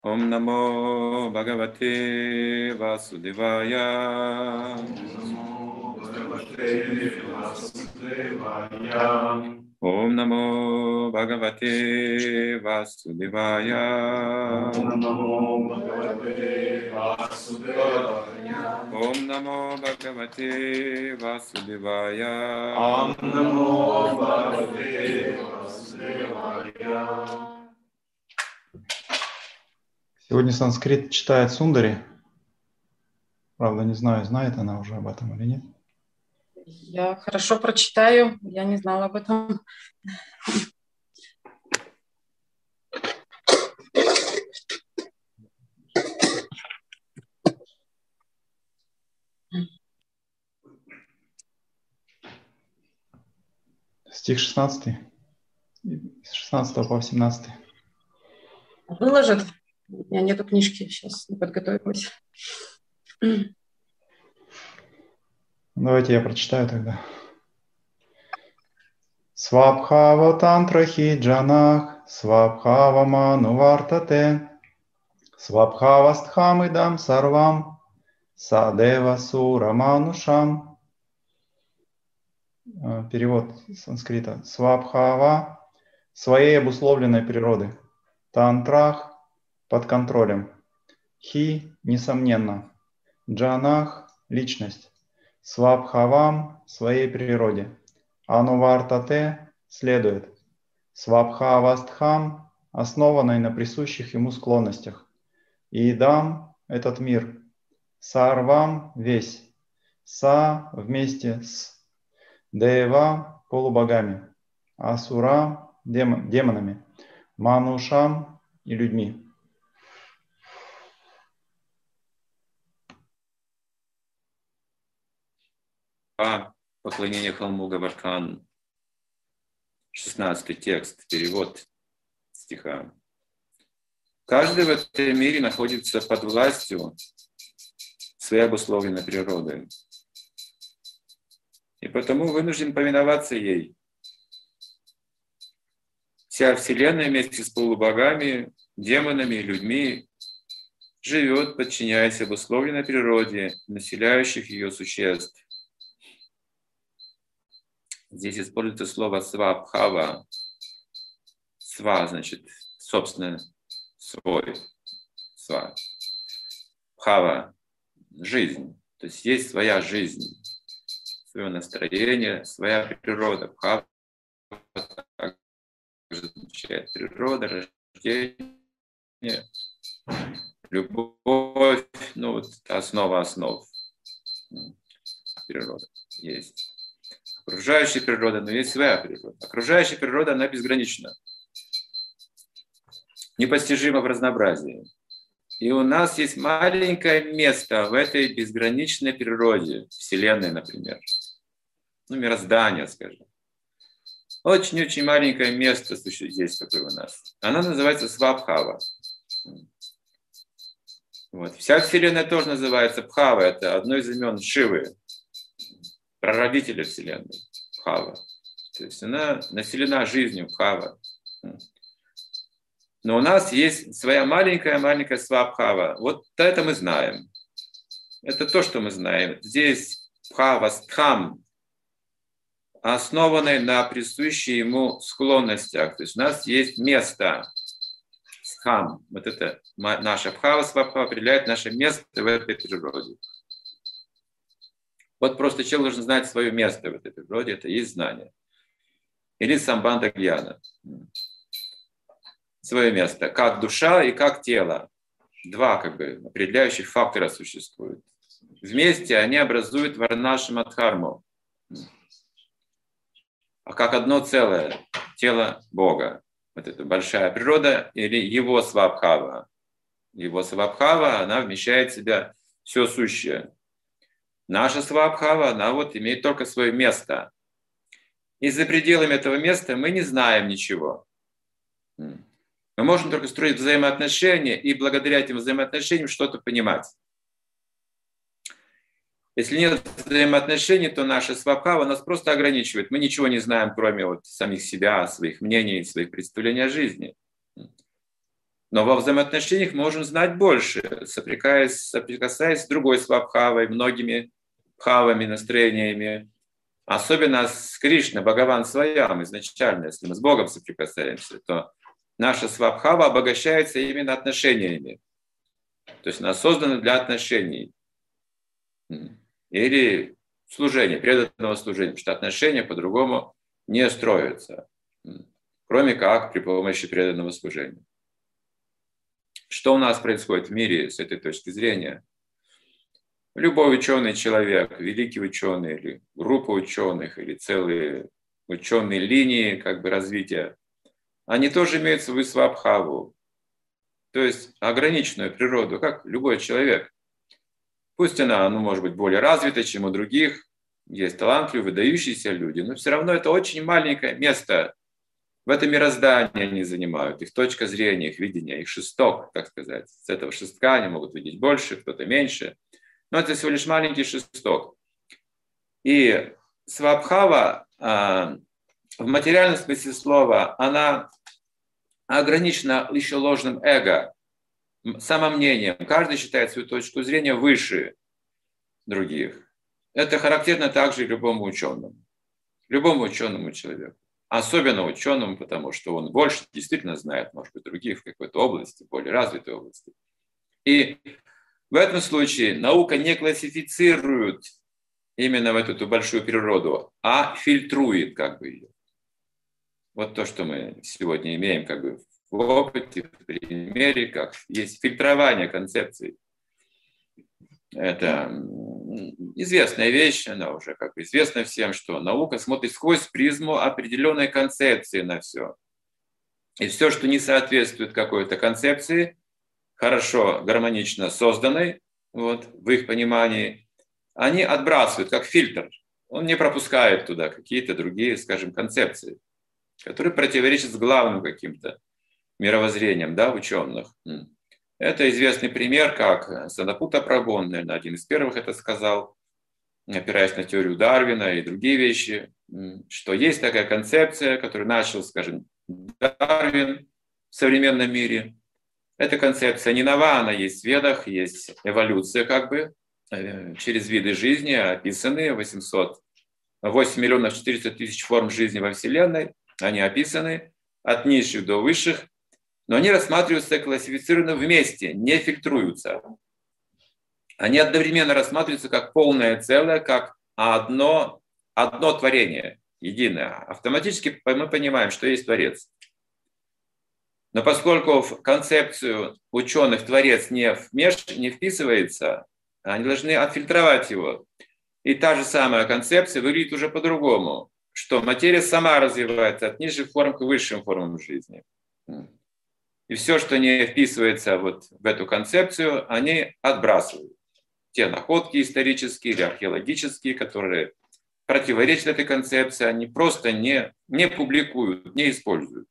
Ом намо Бхагавате Васудевая. Ом намо Бхагавате Васудевая. Ом намо Бхагавате Васудевая. Ом намо Бхагавате Васудевая. Сегодня санскрит читает Сундари. Правда, не знаю, знает она уже об этом или нет. Я хорошо прочитаю, я не знала об этом. Стих 16. С 16 по 18. Выложит? У меня нету книжки, сейчас не подготовилась. Давайте я прочитаю тогда. Свабхава тантрахи джанах, свабхава ману вартате, свабхава стхамидам сарвам, садева сура манушам. Перевод санскрита. Свабхава – своей обусловленной природы. Тантрах – под контролем. Хи – несомненно. Джанах – личность. Свабхавам – своей природе. Анувартате – следует. Свабхавастхам – основанной на присущих ему склонностях. Идам – этот мир. Сарвам – весь. Са – вместе с. Дева – полубогами. Асура – демонами. Манушам – и людьми. Поклонение холму Гавардхан. 16 текст, перевод стиха. Каждый в этом мире находится под властью своей обусловленной природы. И потому вынужден повиноваться ей. Вся Вселенная вместе с полубогами, демонами и людьми живет, подчиняясь обусловленной природе населяющих ее существ. Здесь используется слово «свабхава». «Сва» значит, собственно, свой. «Сва». «Бхава» – жизнь. То есть есть своя жизнь, свое настроение, своя природа. «Бхава» также означает природа, рождение, любовь. Ну, вот основа основ природы есть. Окружающая природа, но есть своя природа. Окружающая природа, она безгранична, непостижима в разнообразии. И у нас есть маленькое место в этой безграничной природе, Вселенной, например. Ну, мироздание, скажем. Очень-очень маленькое место есть такое у нас. Она называется Свабхава. Вот. Вся Вселенная тоже называется Бхава. Это одно из имен Шивы, прародителя Вселенной, Бхава. То есть она населена жизнью Бхава. Но у нас есть своя маленькая Свабхава. Вот это мы знаем. Это то, что мы знаем. Здесь Бхава Стхам, основанный на присущих ему склонностях. То есть у нас есть место Стхам. Вот это наша Бхава Свабхава определяет наше место в этой природе. Вот просто человек должен знать свое место в этой природе, это и есть знание. Или самбанда гьяна. Свое место, как душа и как тело. Два определяющих фактора существуют. Вместе они образуют варнашамадхарму. А как одно целое, тело Бога. Вот это большая природа или его свабхава. Его свабхава, она вмещает в себя все сущее. Наша свабхава, она имеет только свое место. И за пределами этого места мы не знаем ничего. Мы можем только строить взаимоотношения и благодаря этим взаимоотношениям что-то понимать. Если нет взаимоотношений, то наша свабхава нас просто ограничивает. Мы ничего не знаем, кроме самих себя, своих мнений, своих представлений о жизни. Но во взаимоотношениях мы можем знать больше, соприкасаясь с другой свабхавой, многими бхавами, настроениями. Особенно с Кришной, Бхагаван Сваям изначально, если мы с Богом соприкасаемся, то наша свабхава обогащается именно отношениями. То есть она создана для отношений. Или служения, преданного служения, потому что отношения по-другому не строятся, кроме как при помощи преданного служения. Что у нас происходит в мире с этой точки зрения? Любой ученый человек, великий ученый, или группа ученых, или целые ученые линии как бы развития, они тоже имеют свою свабхаву, то есть ограниченную природу, как любой человек. Пусть она, может быть, более развита, чем у других, есть талантливые, выдающиеся люди, но все равно это очень маленькое место в этом мироздании они занимают, их точка зрения, их видение, их шесток, так сказать. С этого шестка они могут видеть больше, кто-то меньше. Но это всего лишь маленький шесток. И свабхава в материальном смысле слова, она ограничена еще ложным эго, самомнением. Каждый считает свою точку зрения выше других. Это характерно также и любому ученому человеку. Особенно ученому, потому что он больше действительно знает, может быть, других в какой-то области, более развитой области. И в этом случае наука не классифицирует именно в эту большую природу, а фильтрует как бы ее. Вот то, что мы сегодня имеем как бы в опыте, в примере, как есть фильтрование концепций. Это известная вещь, она уже как бы известна всем, что наука смотрит сквозь призму определенной концепции на все. И все, что не соответствует какой-то концепции, хорошо, гармонично созданной, в их понимании, они отбрасывают как фильтр. Он не пропускает туда какие-то другие, скажем, концепции, которые противоречат с главным каким-то мировоззрением, ученых. Это известный пример, как Садапута Прабhu, наверное, один из первых это сказал, опираясь на теорию Дарвина и другие вещи, что есть такая концепция, которую начал, скажем, Дарвин в современном мире. Эта концепция не нова, она есть в Ведах, есть эволюция как бы, через виды жизни, описаны 8 миллионов 400 тысяч форм жизни во Вселенной, они описаны от низших до высших, но они рассматриваются классифицированно вместе, не фильтруются. Они одновременно рассматриваются как полное целое, как одно творение, единое. Автоматически мы понимаем, что есть Творец. Но поскольку в концепцию ученых Творец не вписывается, они должны отфильтровать его. И та же самая концепция выглядит уже по-другому, что материя сама развивается от низших форм к высшим формам жизни. И все, что не вписывается в эту концепцию, они отбрасывают. Те находки исторические или археологические, которые противоречат этой концепции, они просто не публикуют, не используют.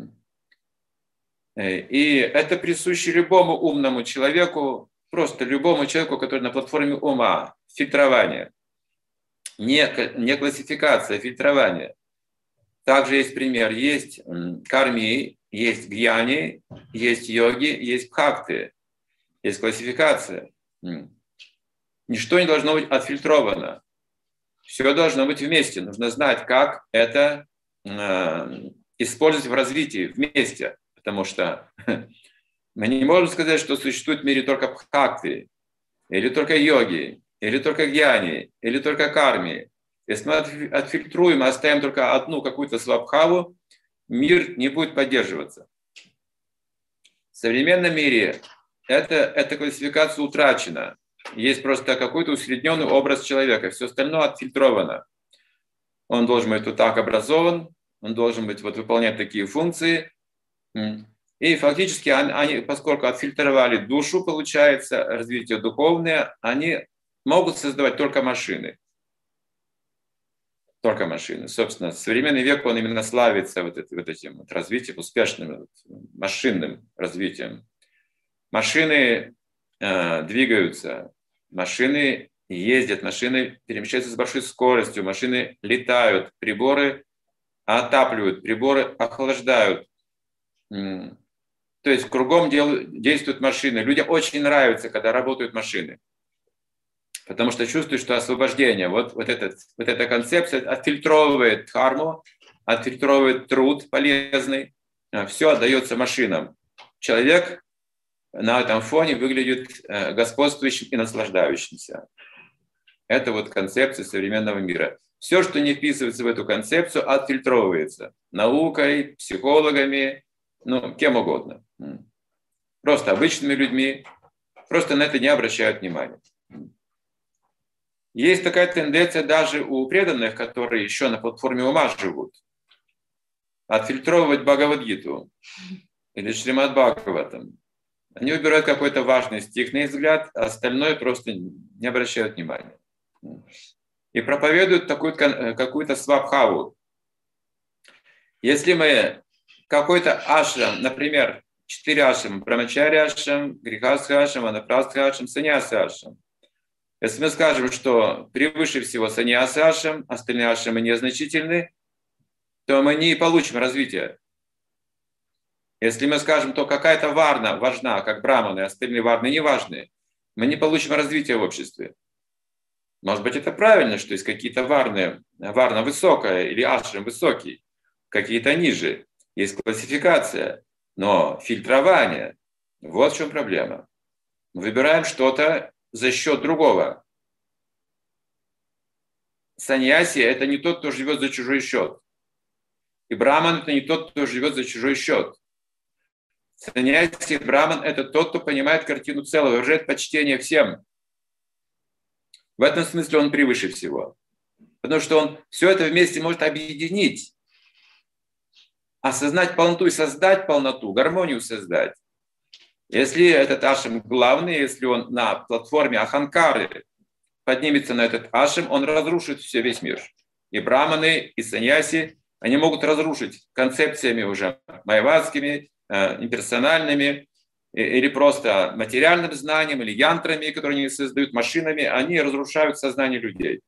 И это присуще любому умному человеку, просто любому человеку, который на платформе ума, фильтрование. Не классификация, а фильтрование. Также есть пример. Есть карми, есть гьяни, есть йоги, есть бхакти. Есть классификация. Ничто не должно быть отфильтровано. Все должно быть вместе. Нужно знать, как это использовать в развитии вместе. Потому что мы не можем сказать, что существует в мире только бхакти, или только йоги, или только гьяни, или только карми. Если мы отфильтруем и оставим только одну какую-то свабхаву, мир не будет поддерживаться. В современном мире эта классификация утрачена. Есть просто какой-то усредненный образ человека. Все остальное отфильтровано. Он должен быть вот так образован, он должен быть выполнять такие функции. И фактически они, поскольку отфильтровали душу, получается, развитие духовное, они могут создавать только машины. Только машины. Собственно, современный век, он именно славится этим развитием, успешным машинным развитием. Машины двигаются, машины ездят, машины перемещаются с большой скоростью, машины летают, приборы отапливают, приборы охлаждают. То есть кругом действуют машины. Людям очень нравится, когда работают машины. Потому что чувствуют, что освобождение. Вот эта концепция отфильтровывает дхарму, отфильтровывает труд полезный. Все отдается машинам. Человек на этом фоне выглядит господствующим и наслаждающимся. Это вот концепция современного мира. Все, что не вписывается в эту концепцию, отфильтровывается наукой, психологами, кем угодно. Просто обычными людьми. Просто на это не обращают внимания. Есть такая тенденция даже у преданных, которые еще на платформе ума живут, отфильтровывать Бхагавад-гиту или Шримад Бхагаватам. Они выбирают какой-то важный стих, на их взгляд, а остальное просто не обращают внимания. И проповедуют какую-то свабхаву. Если мы какой-то ашрам, например, 4 ашрама, брамачари ашрам, грихастха ашрам, ванапрастха ашрам, саньяси ашрам. Если мы скажем, что превыше всего саньяси ашрам, остальные ашрамы незначительны, то мы не получим развития. Если мы скажем, то какая-то варна важна, как браманы, остальные варны не важны, мы не получим развития в обществе. Может быть, это правильно, что есть какие-то варны, варна высокая или ашрам высокий, какие-то ниже. Есть классификация, но фильтрование, вот в чем проблема. Мы выбираем что-то за счет другого. Саньяси – это не тот, кто живет за чужой счет. И браман – это не тот, кто живет за чужой счет. Саньяси, браман – это тот, кто понимает картину целого, выражает почтение всем. В этом смысле он превыше всего. Потому что он все это вместе может объединить, осознать полноту и создать полноту, гармонию создать. Если этот ашрам главный, если он на платформе аханкары поднимется на этот ашрам, он разрушит весь мир. И браманы, и саньяси, они могут разрушить концепциями уже майявадскими, имперсональными, или просто материальным знанием, или янтрами, которые они создают, машинами, они разрушают сознание людей.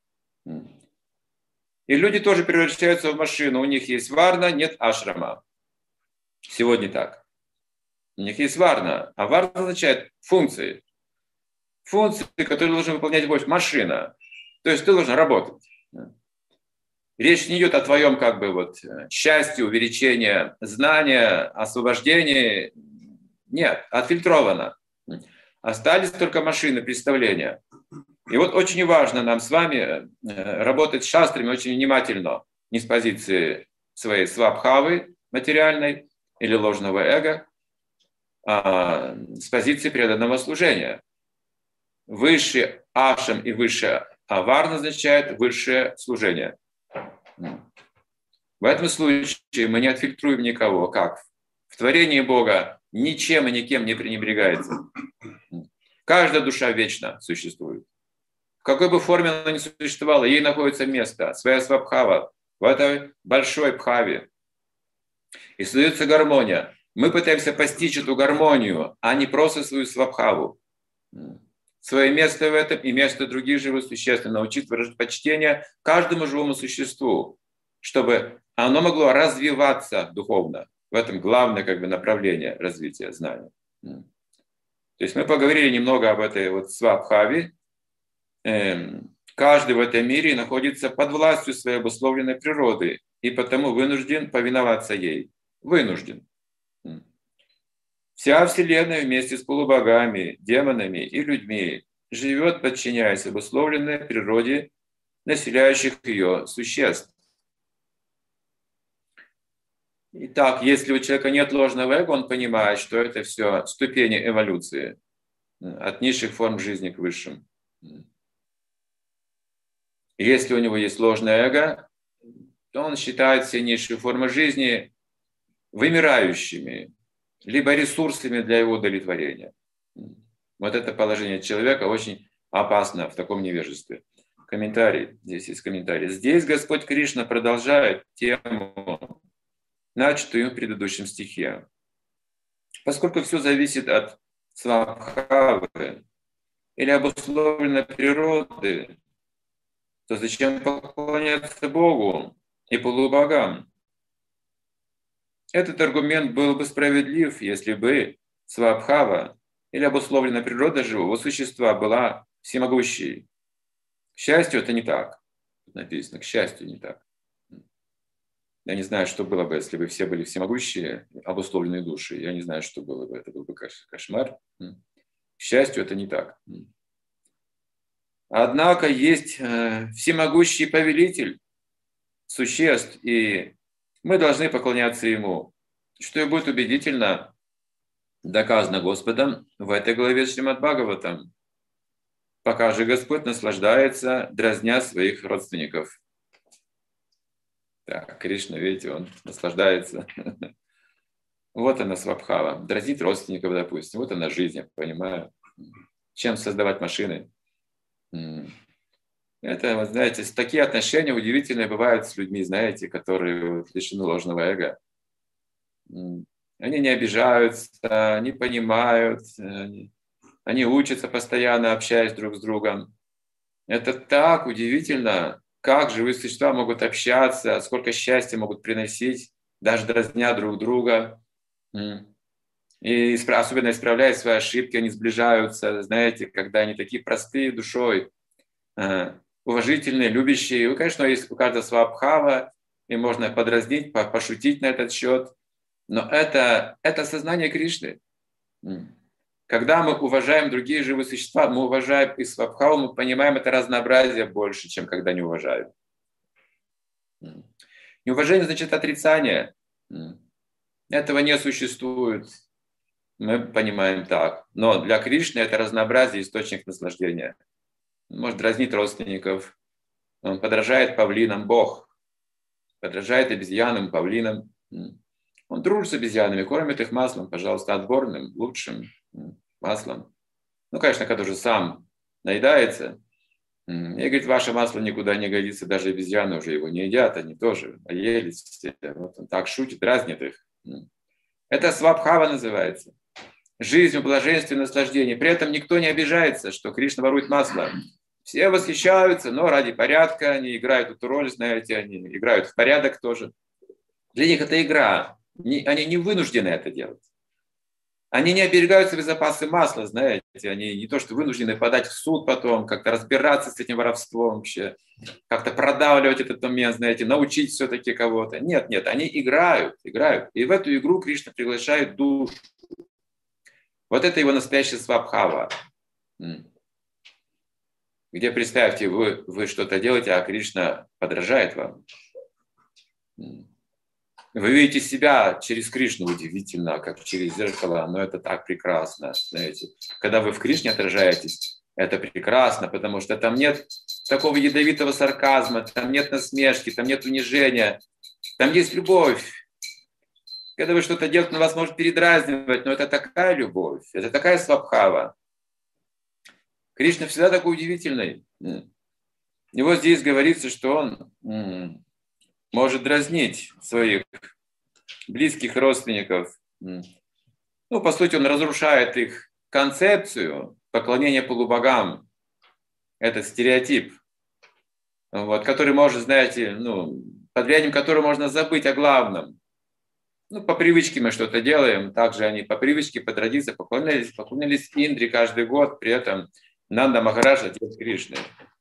И люди тоже превращаются в машину. У них есть варна, нет ашрама. Сегодня так. У них есть варна, а варна означает функции. Функции, которые должен выполнять машина. То есть ты должен работать. Речь не идет о твоем счастье, увеличении знания, освобождении. Нет, отфильтровано. Остались только машины, представления. И вот очень важно нам с вами работать с шастрами очень внимательно. Не с позиции своей свабхавы материальной или ложного эго, а с позиции преданного служения. Высший ашам и высшее аварна означает высшее служение. В этом случае мы не отфильтруем никого. Как? В творении Бога ничем и никем не пренебрегается. Каждая душа вечно существует. В какой бы форме она ни существовала, ей находится место, своя свабхава, в этой большой бхаве. И создается гармония. Мы пытаемся постичь эту гармонию, а не просто свою свабхаву. Свое место в этом и место других живых существ, научиться выражать почтение каждому живому существу, чтобы оно могло развиваться духовно. В этом главное направление развития знания. То есть мы поговорили немного об этой свабхаве. Каждый в этом мире находится под властью своей обусловленной природы и потому вынужден повиноваться ей. Вынужден. Вся Вселенная вместе с полубогами, демонами и людьми живет, подчиняясь обусловленной природе населяющих ее существ. Итак, если у человека нет ложного эго, он понимает, что это все ступени эволюции от низших форм жизни к высшим. Если у него есть ложное эго, то он считает все низшие формы жизни вымирающими, либо ресурсами для его удовлетворения. Вот это положение человека очень опасно в таком невежестве. Комментарий, здесь есть комментарий. Здесь Господь Кришна продолжает тему, начатую в предыдущем стихе. Поскольку все зависит от свабхавы или обусловленной природы, то зачем поклоняться Богу и полубогам? Этот аргумент был бы справедлив, если бы свабхава или обусловленная природа живого существа была всемогущей. К счастью, это не так. Тут написано, к счастью, не так. Я не знаю, что было бы, если бы все были всемогущие, обусловленные души. Я не знаю, что было бы. Это был бы кошмар. К счастью, это не так. Однако есть всемогущий повелитель существ, и мы должны поклоняться ему, что и будет убедительно доказано Господом в этой главе Шримад Бхагаватам. Пока же Господь наслаждается, дразня своих родственников. Так, Кришна, видите, он наслаждается. Вот она свабхава. Дразнить родственников, допустим. Вот она жизнь, я понимаю. Чем создавать машины? Это, вы знаете, такие отношения удивительные бывают с людьми, знаете, которые лишены ложного эго. Они не обижаются, они понимают, они учатся постоянно, общаясь друг с другом. Это так удивительно, как живые существа могут общаться, сколько счастья могут приносить, даже дразня друг друга. И особенно исправляя свои ошибки, они сближаются, знаете, когда они такие простые душой, уважительные, любящие. И, конечно, есть у каждого свабхава, и можно подразнить, пошутить на этот счет. Но это сознание Кришны. Когда мы уважаем другие живые существа, мы уважаем их свабхаву, мы понимаем это разнообразие больше, чем когда не уважаем. Неуважение значит отрицание. Этого не существует. Мы понимаем так. Но для Кришны это разнообразие, источник наслаждения. Он может дразнить родственников. Он подражает павлинам, Бог. Подражает обезьянам, павлинам. Он дружит с обезьянами, кормит их маслом, пожалуйста, отборным, лучшим маслом. Ну, конечно, когда уже сам наедается. И говорит, ваше масло никуда не годится, даже обезьяны уже его не едят, они тоже наелись. Вот он так шутит, дразнит их. Это свабхава называется. Жизнь в блаженстве и наслаждении. При этом никто не обижается, что Кришна ворует масло. Все восхищаются, но ради порядка они играют эту роль, знаете, они играют в порядок тоже. Для них это игра. Они не вынуждены это делать. Они не оберегают свои запасы масла, знаете. Они не то, что вынуждены подать в суд потом, как-то разбираться с этим воровством вообще, как-то продавливать этот момент, знаете, научить все-таки кого-то. Нет, они играют. И в эту игру Кришна приглашает душу. Вот это его настоящая свабхава. Где, представьте, вы что-то делаете, а Кришна подражает вам. Вы видите себя через Кришну, удивительно, как через зеркало, но это так прекрасно, знаете. Когда вы в Кришне отражаетесь, это прекрасно, потому что там нет такого ядовитого сарказма, там нет насмешки, там нет унижения, там есть любовь. Когда вы что-то делаете, вас может передразнивать, но это такая любовь, это такая свабхава. Кришна всегда такой удивительный. И вот здесь говорится, что он может дразнить своих близких родственников. Ну, по сути, он разрушает их концепцию поклонения полубогам. Это стереотип, вот, который может, знаете, под влиянием которого можно забыть о главном. По привычке мы что-то делаем, также они по привычке, по традиции поклонялись Индре каждый год, при этом Нанда Махарадж, отец Кришны.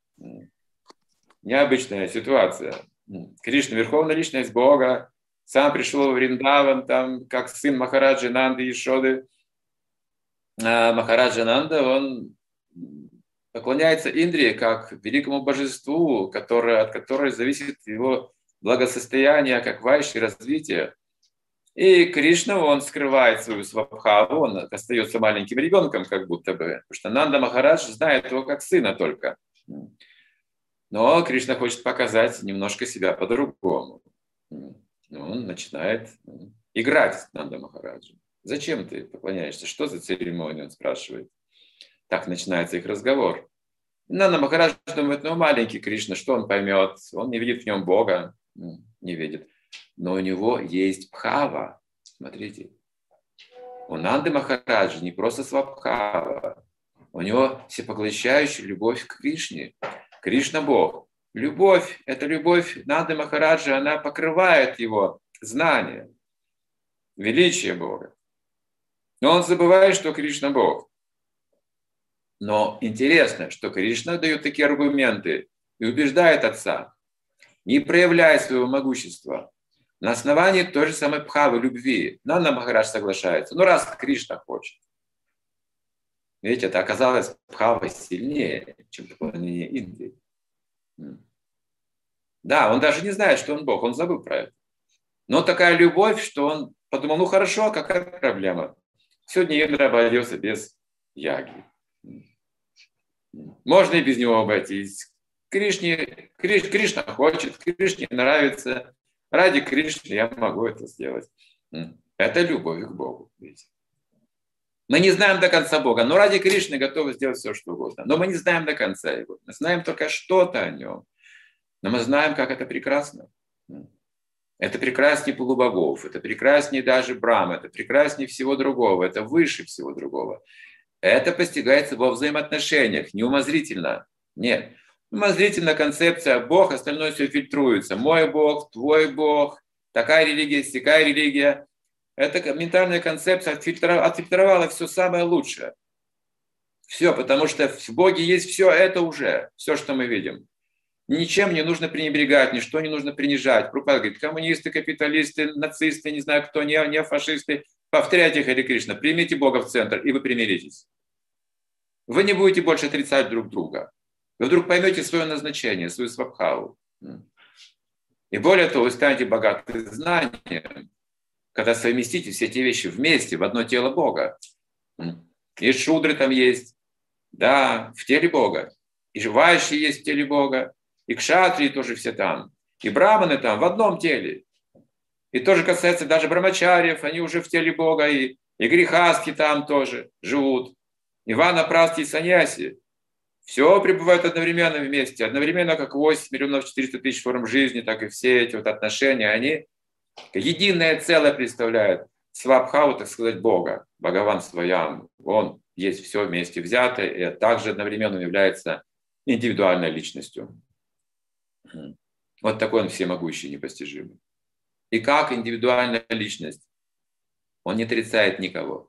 Необычная ситуация. Кришна, верховная личность Бога, сам пришел в Вриндаван, там, как сын Махараджи Нанды и Ешоды. А Махараджа Нанда, он поклоняется Индре как великому божеству, от которой зависит его благосостояние, как вайши, развитие. И Кришна, он скрывает свою свабхаву, он остается маленьким ребенком, как будто бы, потому что Нанда Махарадж знает его как сына только. Но Кришна хочет показать немножко себя по-другому. Он начинает играть с Нанда Махараджем. Зачем ты поклоняешься? Что за церемония? Он спрашивает. Так начинается их разговор. Нанда Махарадж думает, маленький Кришна, что он поймет? Он не видит в нем Бога. Не видит. Но у него есть бхава. Смотрите. У Нанды Махараджа не просто свабхава. У него всепоглощающая любовь к Кришне. Кришна Бог. Любовь, эта любовь Нанды Махараджа, она покрывает его знания. величие Бога. Но он забывает, что Кришна Бог. Но интересно, что Кришна дает такие аргументы и убеждает Отца, не проявляя своего могущества, на основании той же самой бхавы, любви. Нанда Махарадж соглашается. Ну, раз Кришна хочет. Видите, это оказалось бхава сильнее, чем поклонение Индии. Да, он даже не знает, что он Бог, он забыл про это. Но такая любовь, что он подумал, ну хорошо, какая проблема? Сегодня Индра обойдется без яги. Можно и без него обойтись. Кришна хочет, Кришне нравится. Ради Кришны я могу это сделать. Это любовь к Богу. Видите? Мы не знаем до конца Бога, но ради Кришны готовы сделать все, что угодно. Но мы не знаем до конца Его. Мы знаем только что-то о Нем. Но мы знаем, как это прекрасно. Это прекраснее полубогов, это прекраснее даже Брахмы, это прекраснее всего другого, это выше всего другого. Это постигается во взаимоотношениях, не умозрительно. Нет. Умозрительно концепция Бог, остальное все фильтруется. Мой Бог, твой Бог, такая религия, сякая религия. Эта ментальная концепция отфильтровала все самое лучшее. Все, потому что в Боге есть все это уже, все, что мы видим. Ничем не нужно пренебрегать, ничто не нужно принижать. Прабхупада говорит, коммунисты, капиталисты, нацисты, не знаю кто, не фашисты. Повторяйте Харе Кришна, примите Бога в центр, и вы примиритесь. Вы не будете больше отрицать друг друга. Вы вдруг поймете свое назначение, свою свабхаву. И более того, вы станете богаты знанием, когда совместите все эти вещи вместе, в одно тело Бога. И шудры там есть, да, в теле Бога. И вайши есть в теле Бога. И кшатрии тоже все там. И браманы там в одном теле. И тоже касается даже брамачарьев, они уже в теле Бога. И грехастки там тоже живут. И ванапрасти и саньяси. Все пребывают одновременно вместе. Одновременно, как 8 миллионов 400 тысяч форм жизни, так и все эти вот отношения, они единое целое представляют. Свабхаву, так сказать, Бога. Бхагаван Сваям. Он есть все вместе взятое. И также одновременно является индивидуальной личностью. Вот такой он всемогущий, непостижимый. И как индивидуальная личность, он не отрицает никого.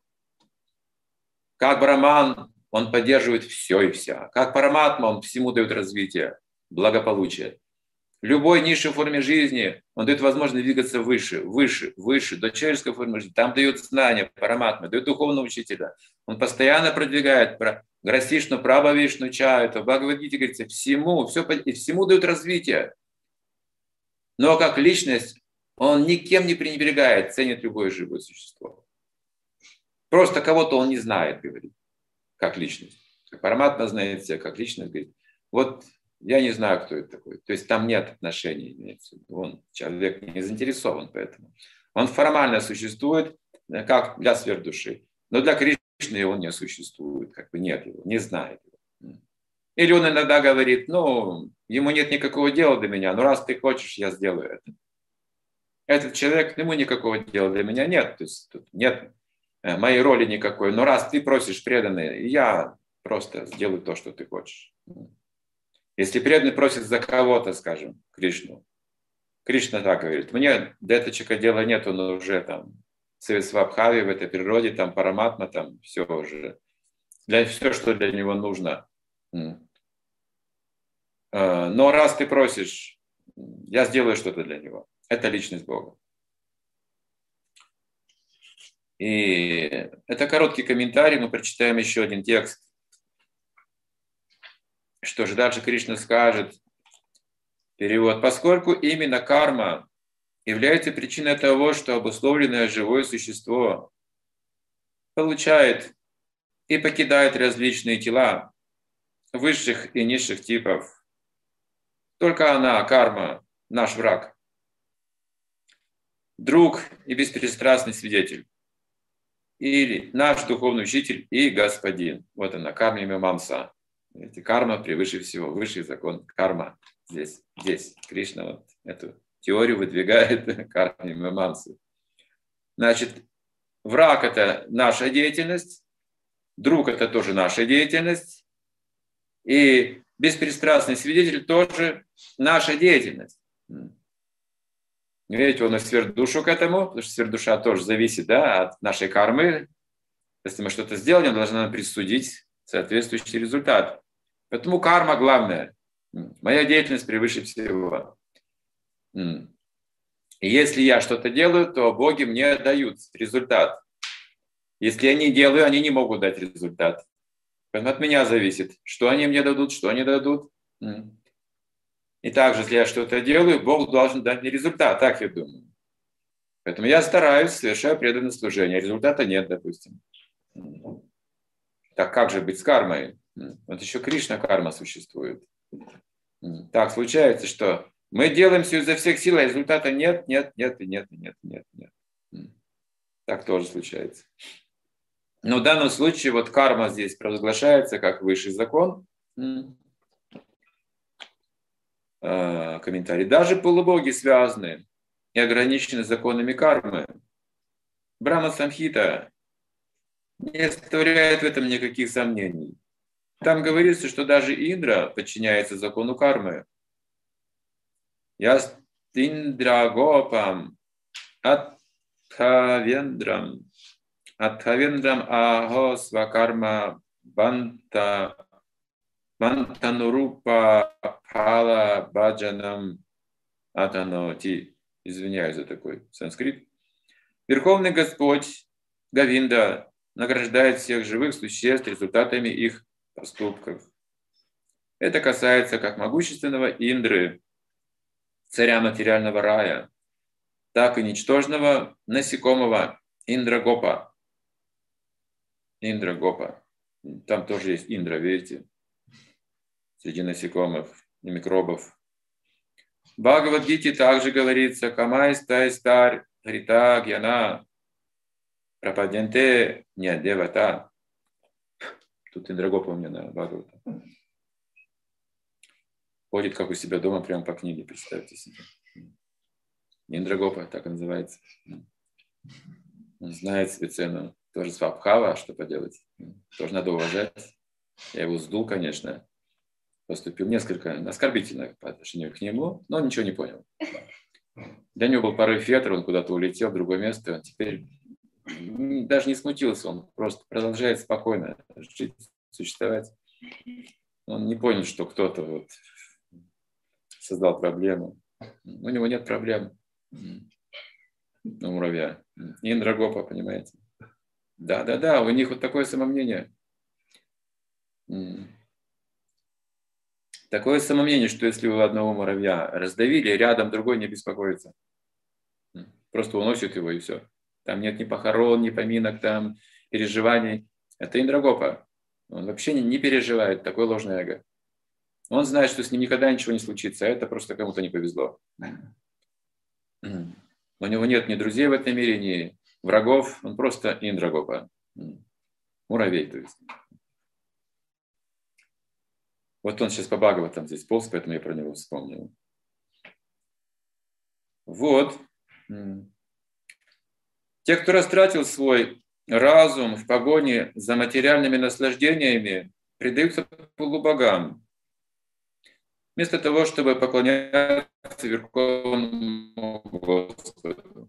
Как Брахман, он поддерживает все и вся. Как Параматма, он всему дает развитие, благополучие. В любой низшей форме жизни он дает возможность двигаться выше, выше, выше, до человеческой формы жизни. Там дает знания Параматма, дает духовного учителя. Он постоянно продвигает Грасишну, Прабхавишну, Чаю, это в Бхагавад-гите говорится, всему дают развитие. Но как личность он никем не пренебрегает, ценит любое живое существо. Просто кого-то он не знает, говорит, как личность. Параматма знает всех, как личность, говорит, вот я не знаю, кто это такой. То есть там нет отношений, имеется в виду. Он, человек не заинтересован поэтому. Он формально существует, как для сверхдуши. Но для Кришны он не существует, как бы нет его, не знает его. Или он иногда говорит, ну, ему нет никакого дела до меня, но раз ты хочешь, я сделаю это. Этот человек, ему никакого дела до меня нет, то есть тут нет моей роли никакой, но раз ты просишь преданный, я просто сделаю то, что ты хочешь. Если преданный просит за кого-то, скажем, Кришну, Кришна так говорит, мне до этого человека дела нет, он уже там в Свабхаве, в этой природе, там Параматма, там все уже, все, что для него нужно. Но раз ты просишь, я сделаю что-то для него. Это личность Бога. И это короткий комментарий, мы прочитаем еще один текст. Что же дальше Кришна скажет? Перевод. Поскольку именно карма является причиной того, что обусловленное живое существо получает и покидает различные тела высших и низших типов, только она, карма, наш враг, друг и беспристрастный свидетель, или наш духовный учитель и господин. Вот она, карма мимамса. Эти карма превыше всего, высший закон карма. Здесь Кришна вот эту теорию выдвигает карма мимамсы. Значит, враг – это наша деятельность, друг – это тоже наша деятельность, и беспристрастный свидетель тоже наша деятельность. Видите, он и сверхдушу к этому, потому что сверхдуша тоже зависит, да, от нашей кармы. Если мы что-то сделали, он должен нам присудить соответствующий результат. Поэтому карма главное. Моя деятельность превыше всего. И если я что-то делаю, то боги мне дают результат. Если я не делаю, они не могут дать результат. Поэтому от меня зависит, что они мне дадут, что они дадут. И также, если я что-то делаю, Бог должен дать мне результат, так я думаю. Поэтому я стараюсь, совершаю преданное служение. Результата нет, допустим. Так как же быть с кармой? Вот еще Кришна карма существует. Так случается, что мы делаем все изо всех сил, а результата нет. Так тоже случается. Но в данном случае вот карма здесь провозглашается как высший закон. Комментарий. Даже полубоги связаны и ограничены законами кармы. Брахма Самхита не оставляет в этом никаких сомнений. Там говорится, что даже Индра подчиняется закону кармы. Ястиндрагопам Атхавендрам Ахо Свакарма Бантанурупа Пала Баджанам Атаноти. Извиняюсь за такой санскрит. Верховный Господь Говинда награждает всех живых существ результатами их поступков. Это касается как могущественного Индры, царя материального рая, так и ничтожного насекомого Индрагопа. Индрагопа. Там тоже есть Индра, видите? Среди насекомых и микробов. В Бхагавад-гите также говорится «Камай стай стар хрита гьяна прападьянте ньядевата». Тут Индрагопа у меня на Бхагавата. Ходит, как у себя дома, прямо по книге, представьте себе. Индрагопа, так и называется. Он знает себе цену. Тоже Свабхава, что поделать. Тоже надо уважать. Я его сдул, конечно. Поступил несколько оскорбительных по отношению к нему, но ничего не понял. Для него был порыв ветра, он куда-то улетел в другое место. Теперь даже не смутился, он просто продолжает спокойно жить, существовать. Он не понял, что кто-то вот создал проблему. У него нет проблем. У муравья. Индрагопа, понимаете? Да, у них вот такое самомнение. Такое самомнение, что если вы одного муравья раздавили, рядом другой не беспокоится. Просто уносит его и все. Там нет ни похорон, ни поминок, там переживаний. Это Индрагопа. Он вообще не переживает, такое ложное эго. Он знает, что с ним никогда ничего не случится, а это просто кому-то не повезло. У него нет ни друзей в этом мире, ни врагов, он просто Индрагопа. Муравей, то есть. Вот он сейчас по Бхагаватам здесь полз, поэтому я про него вспомнил. Вот. Те, кто растратил свой разум в погоне за материальными наслаждениями, предаются полубогам. Вместо того, чтобы поклоняться Верховному Господу.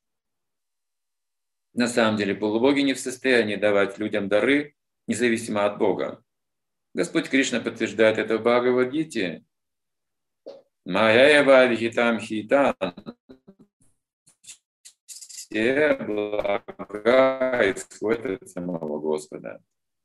На самом деле полубоги не в состоянии давать людям дары, независимо от Бога. Господь Кришна подтверждает это в Бхагавад-гите. Маяева вихитам хитан. Все блага исходят от самого Господа.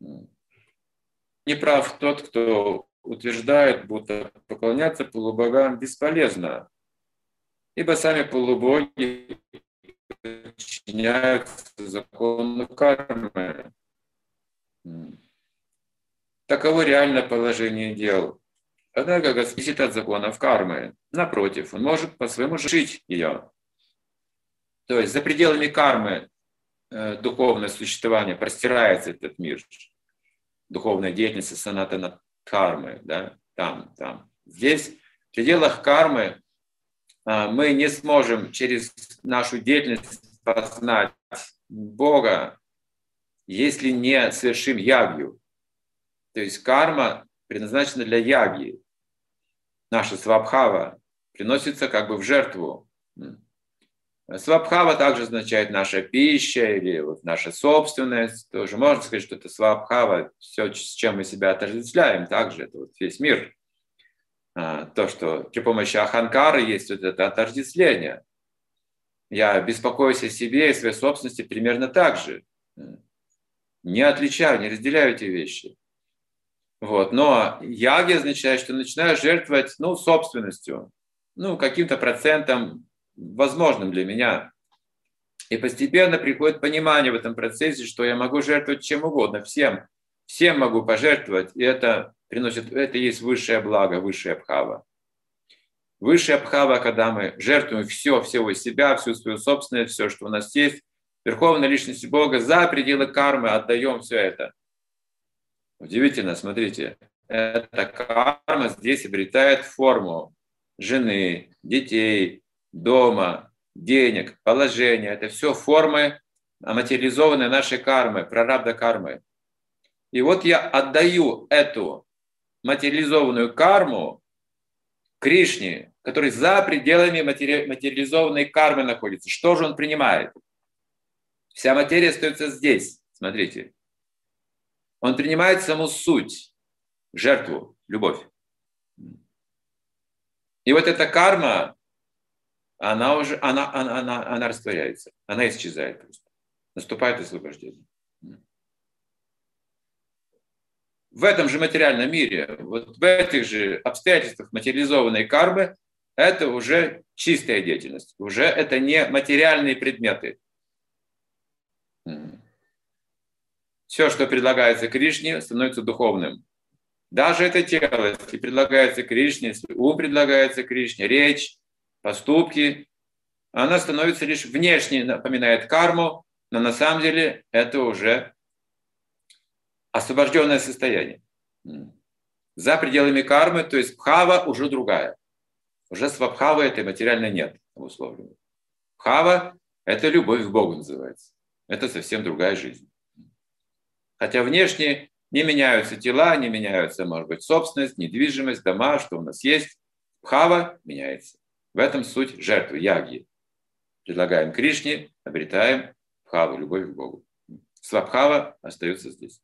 Неправ тот, кто утверждает, будто поклоняться полубогам бесполезно, ибо сами полубоги подчиняются закону кармы. Таково реальное положение дел. Однако Господь от законов кармы. Напротив, он может по-своему жить ее. То есть за пределами кармы духовное существование простирается этот мир. Духовная деятельность санатана кармы. Да? Там. Здесь, в пределах кармы, мы не сможем через нашу деятельность познать Бога, если не совершим ягью. То есть карма предназначена для ягьи. Наша свабхава приносится как бы в жертву. Свабхава также означает наша пища или вот наша собственность. Тоже можно сказать, что это свабхава, все, с чем мы себя отождествляем, также это вот весь мир. То, что при помощи аханкары есть вот это отождествление. Я беспокоюсь о себе и своей собственности примерно так же. Не отличаю, не разделяю эти вещи. Вот. Но яги означает, что начинаю жертвовать собственностью, каким-то процентом, возможным для меня. И постепенно приходит понимание в этом процессе, что я могу жертвовать чем угодно, всем могу пожертвовать, и это и есть высшее благо, высшая бхава. Высшая бхава, когда мы жертвуем всего себя, всю свою собственность, все, что у нас есть, Верховной Личности Бога, за пределы кармы отдаем все это. Удивительно, смотрите, эта карма здесь обретает форму жены, детей, дома, денег, положения. Это все формы материализованной нашей кармы, прарабдха кармы. И вот я отдаю эту материализованную карму Кришне, который за пределами материализованной кармы находится. Что же он принимает? Вся материя остается здесь. Смотрите. Он принимает саму суть, жертву, любовь. И вот эта карма, она растворяется, она исчезает просто. Наступает освобождение. В этом же материальном мире, вот в этих же обстоятельствах материализованной кармы, это уже чистая деятельность, уже это не материальные предметы. Все, что предлагается Кришне, становится духовным. Даже это тело, если предлагается Кришне, если ум предлагается Кришне, речь, поступки, она становится лишь внешне, напоминает карму, но на самом деле это уже освобожденное состояние. За пределами кармы, то есть бхава уже другая. Уже свабхавы этой материальной нет, условно. Бхава – это любовь к Богу называется. Это совсем другая жизнь. Хотя внешне не меняются тела, не меняются, может быть, собственность, недвижимость, дома, что у нас есть. Бхава меняется. В этом суть жертвы, яги. Предлагаем Кришне, обретаем бхаву, любовь к Богу. Свабхава остается здесь.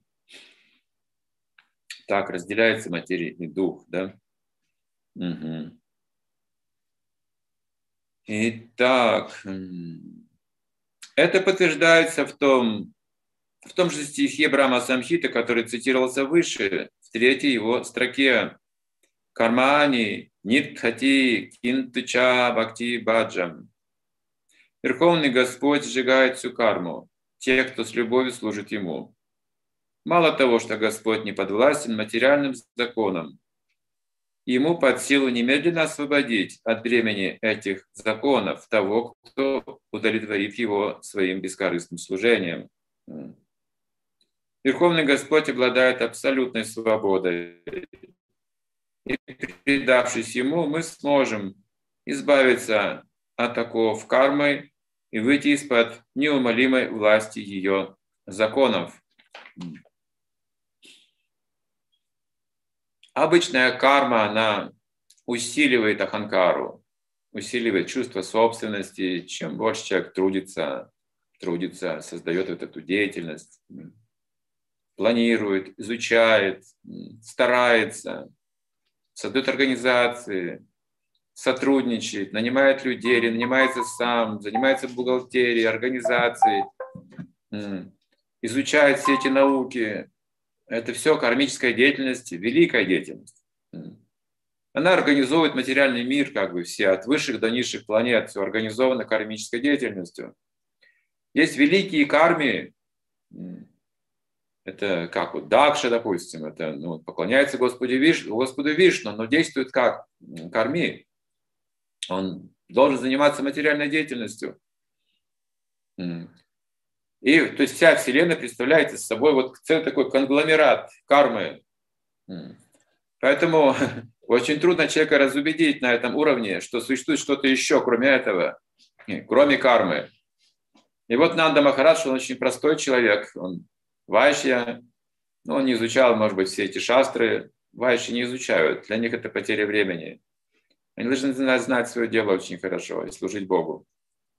Так, разделяется материя и дух, да? Угу. Итак, это подтверждается в том же стихе Брахма Самхиты, который цитировался выше, в третьей его строке. Кармани нитхати кинтыча бхакти баджам. Верховный Господь сжигает всю карму, тех, кто с любовью служит Ему. Мало того, что Господь не подвластен материальным законам, Ему под силу немедленно освободить от бремени этих законов того, кто удовлетворит Его своим бескорыстным служением. Верховный Господь обладает абсолютной свободой. И предавшись Ему, мы сможем избавиться от оков кармы и выйти из-под неумолимой власти ее законов. Обычная карма, она усиливает аханкару, усиливает чувство собственности. Чем больше человек трудится, создает вот эту деятельность, планирует, изучает, старается, создает организации, сотрудничает, нанимает людей или нанимается сам, занимается бухгалтерией, организацией, изучает все эти науки. Это все кармическая деятельность, великая деятельность. Она организовывает материальный мир, как бы все, от высших до низших планет, все организовано кармической деятельностью. Есть великие кармы, это как вот Дакша, допустим, это поклоняется Господу Вишну, но действует как карми. Он должен заниматься материальной деятельностью. И то есть вся Вселенная представляет из собой вот целый такой конгломерат кармы. Поэтому очень трудно человека разубедить на этом уровне, что существует что-то еще, кроме этого, кроме кармы. И вот Нанда Махарадж, он очень простой человек, он вайшья, он не изучал, может быть, все эти шастры. Вайши не изучают, для них это потеря времени. Они должны знать свое дело очень хорошо и служить Богу.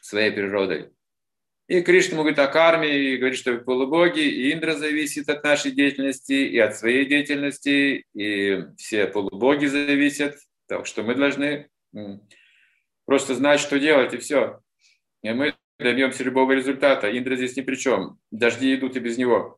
своей природой. И Кришна говорит о карме, и говорит, что вы полубоги, и Индра зависит от нашей деятельности, и от своей деятельности, и все полубоги зависят. Так что мы должны просто знать, что делать, и все. И мы добьемся любого результата. Индра здесь ни при чем. Дожди идут и без него.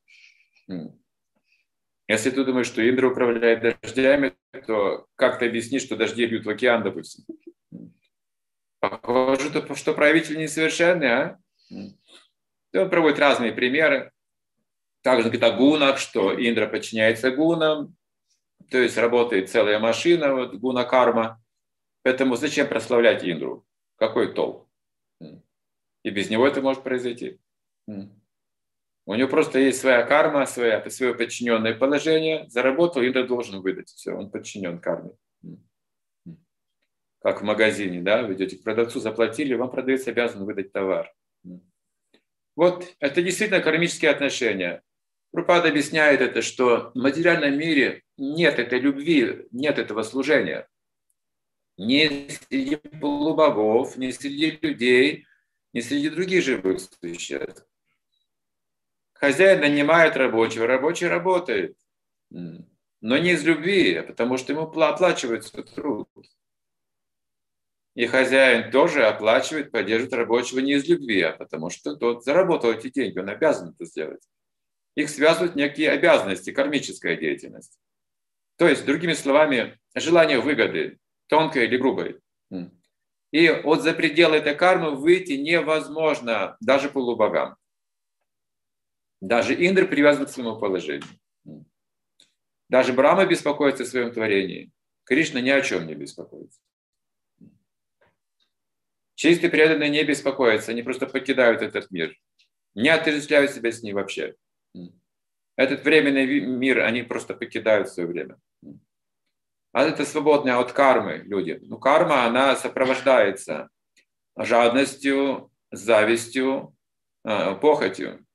Если ты думаешь, что Индра управляет дождями, то как ты объяснишь, что дожди льют в океан, допустим? Похоже, что правитель несовершенный, а? И он проводит разные примеры. Также говорит о гунах, что Индра подчиняется гунам, то есть работает целая машина, вот, гуна-карма. Поэтому зачем прославлять Индру? Какой толк? И без него это может произойти. У него просто есть своя карма, свое подчиненное положение. Заработал, Индра должен выдать. Все, он подчинен карме. Как в магазине, да, вы идете к продавцу, заплатили, вам продавец обязан выдать товар. Вот, это действительно кармические отношения. Прабхупада объясняет это, что в материальном мире нет этой любви, нет этого служения. Ни среди полубогов, ни среди людей, ни среди других живых существ. Хозяин нанимает рабочего, рабочий работает, но не из любви, а потому что ему оплачивается труд. И хозяин тоже оплачивает, поддерживает рабочего не из любви, а потому что тот заработал эти деньги, он обязан это сделать. Их связывают некие обязанности, кармическая деятельность. То есть, другими словами, желание выгоды, тонкой или грубой. И от за пределы этой кармы выйти невозможно даже полубогам. Даже Индра привязан к своему положению. Даже Брахма беспокоится о своем творении. Кришна ни о чем не беспокоится. Чистые преданные не беспокоятся, они просто покидают этот мир. Не отождествляют себя с ним вообще. Этот временный мир они просто покидают в свое время. А это свободные от кармы люди. Ну, карма, она сопровождается жадностью, завистью, похотью.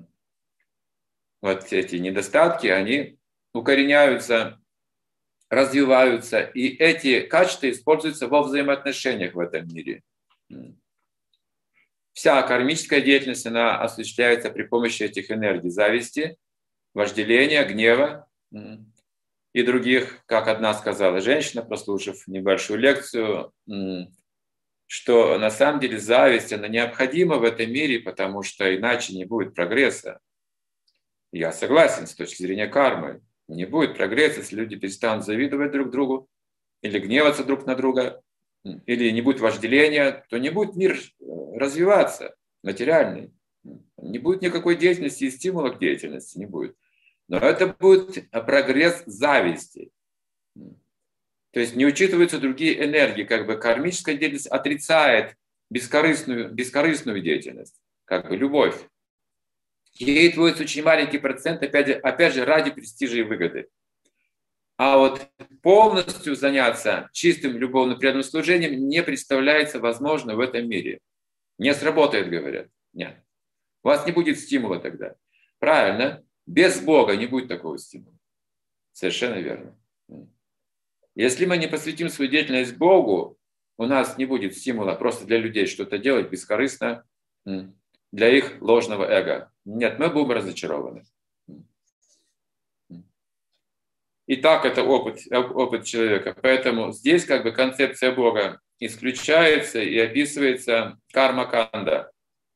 Вот эти недостатки, они укореняются, развиваются, и эти качества используются во взаимоотношениях в этом мире. Вся кармическая деятельность, она осуществляется при помощи этих энергий: зависти, вожделения, гнева и других. Как одна сказала женщина, прослушав небольшую лекцию, что на самом деле зависть, она необходима в этом мире, потому что иначе не будет прогресса. Я согласен с точки зрения кармы. Не будет прогресса, если люди перестанут завидовать друг другу или гневаться друг на друга, или не будет вожделения, то не будет мир развиваться, материальный. Не будет никакой деятельности и стимула к деятельности, не будет. Но это будет прогресс зависти. То есть не учитываются другие энергии, как бы кармическая деятельность отрицает бескорыстную деятельность, как бы любовь. Ей отводится очень маленький процент, опять же, ради престижа и выгоды. А вот полностью заняться чистым любовным преданным служением не представляется возможным в этом мире. Не сработает, говорят. Нет. У вас не будет стимула тогда. Правильно. Без Бога не будет такого стимула. Совершенно верно. Если мы не посвятим свою деятельность Богу, у нас не будет стимула просто для людей что-то делать бескорыстно, для их ложного эго. Нет, мы будем разочарованы. И так это опыт человека. Поэтому здесь как бы концепция Бога исключается и описывается карма-канда.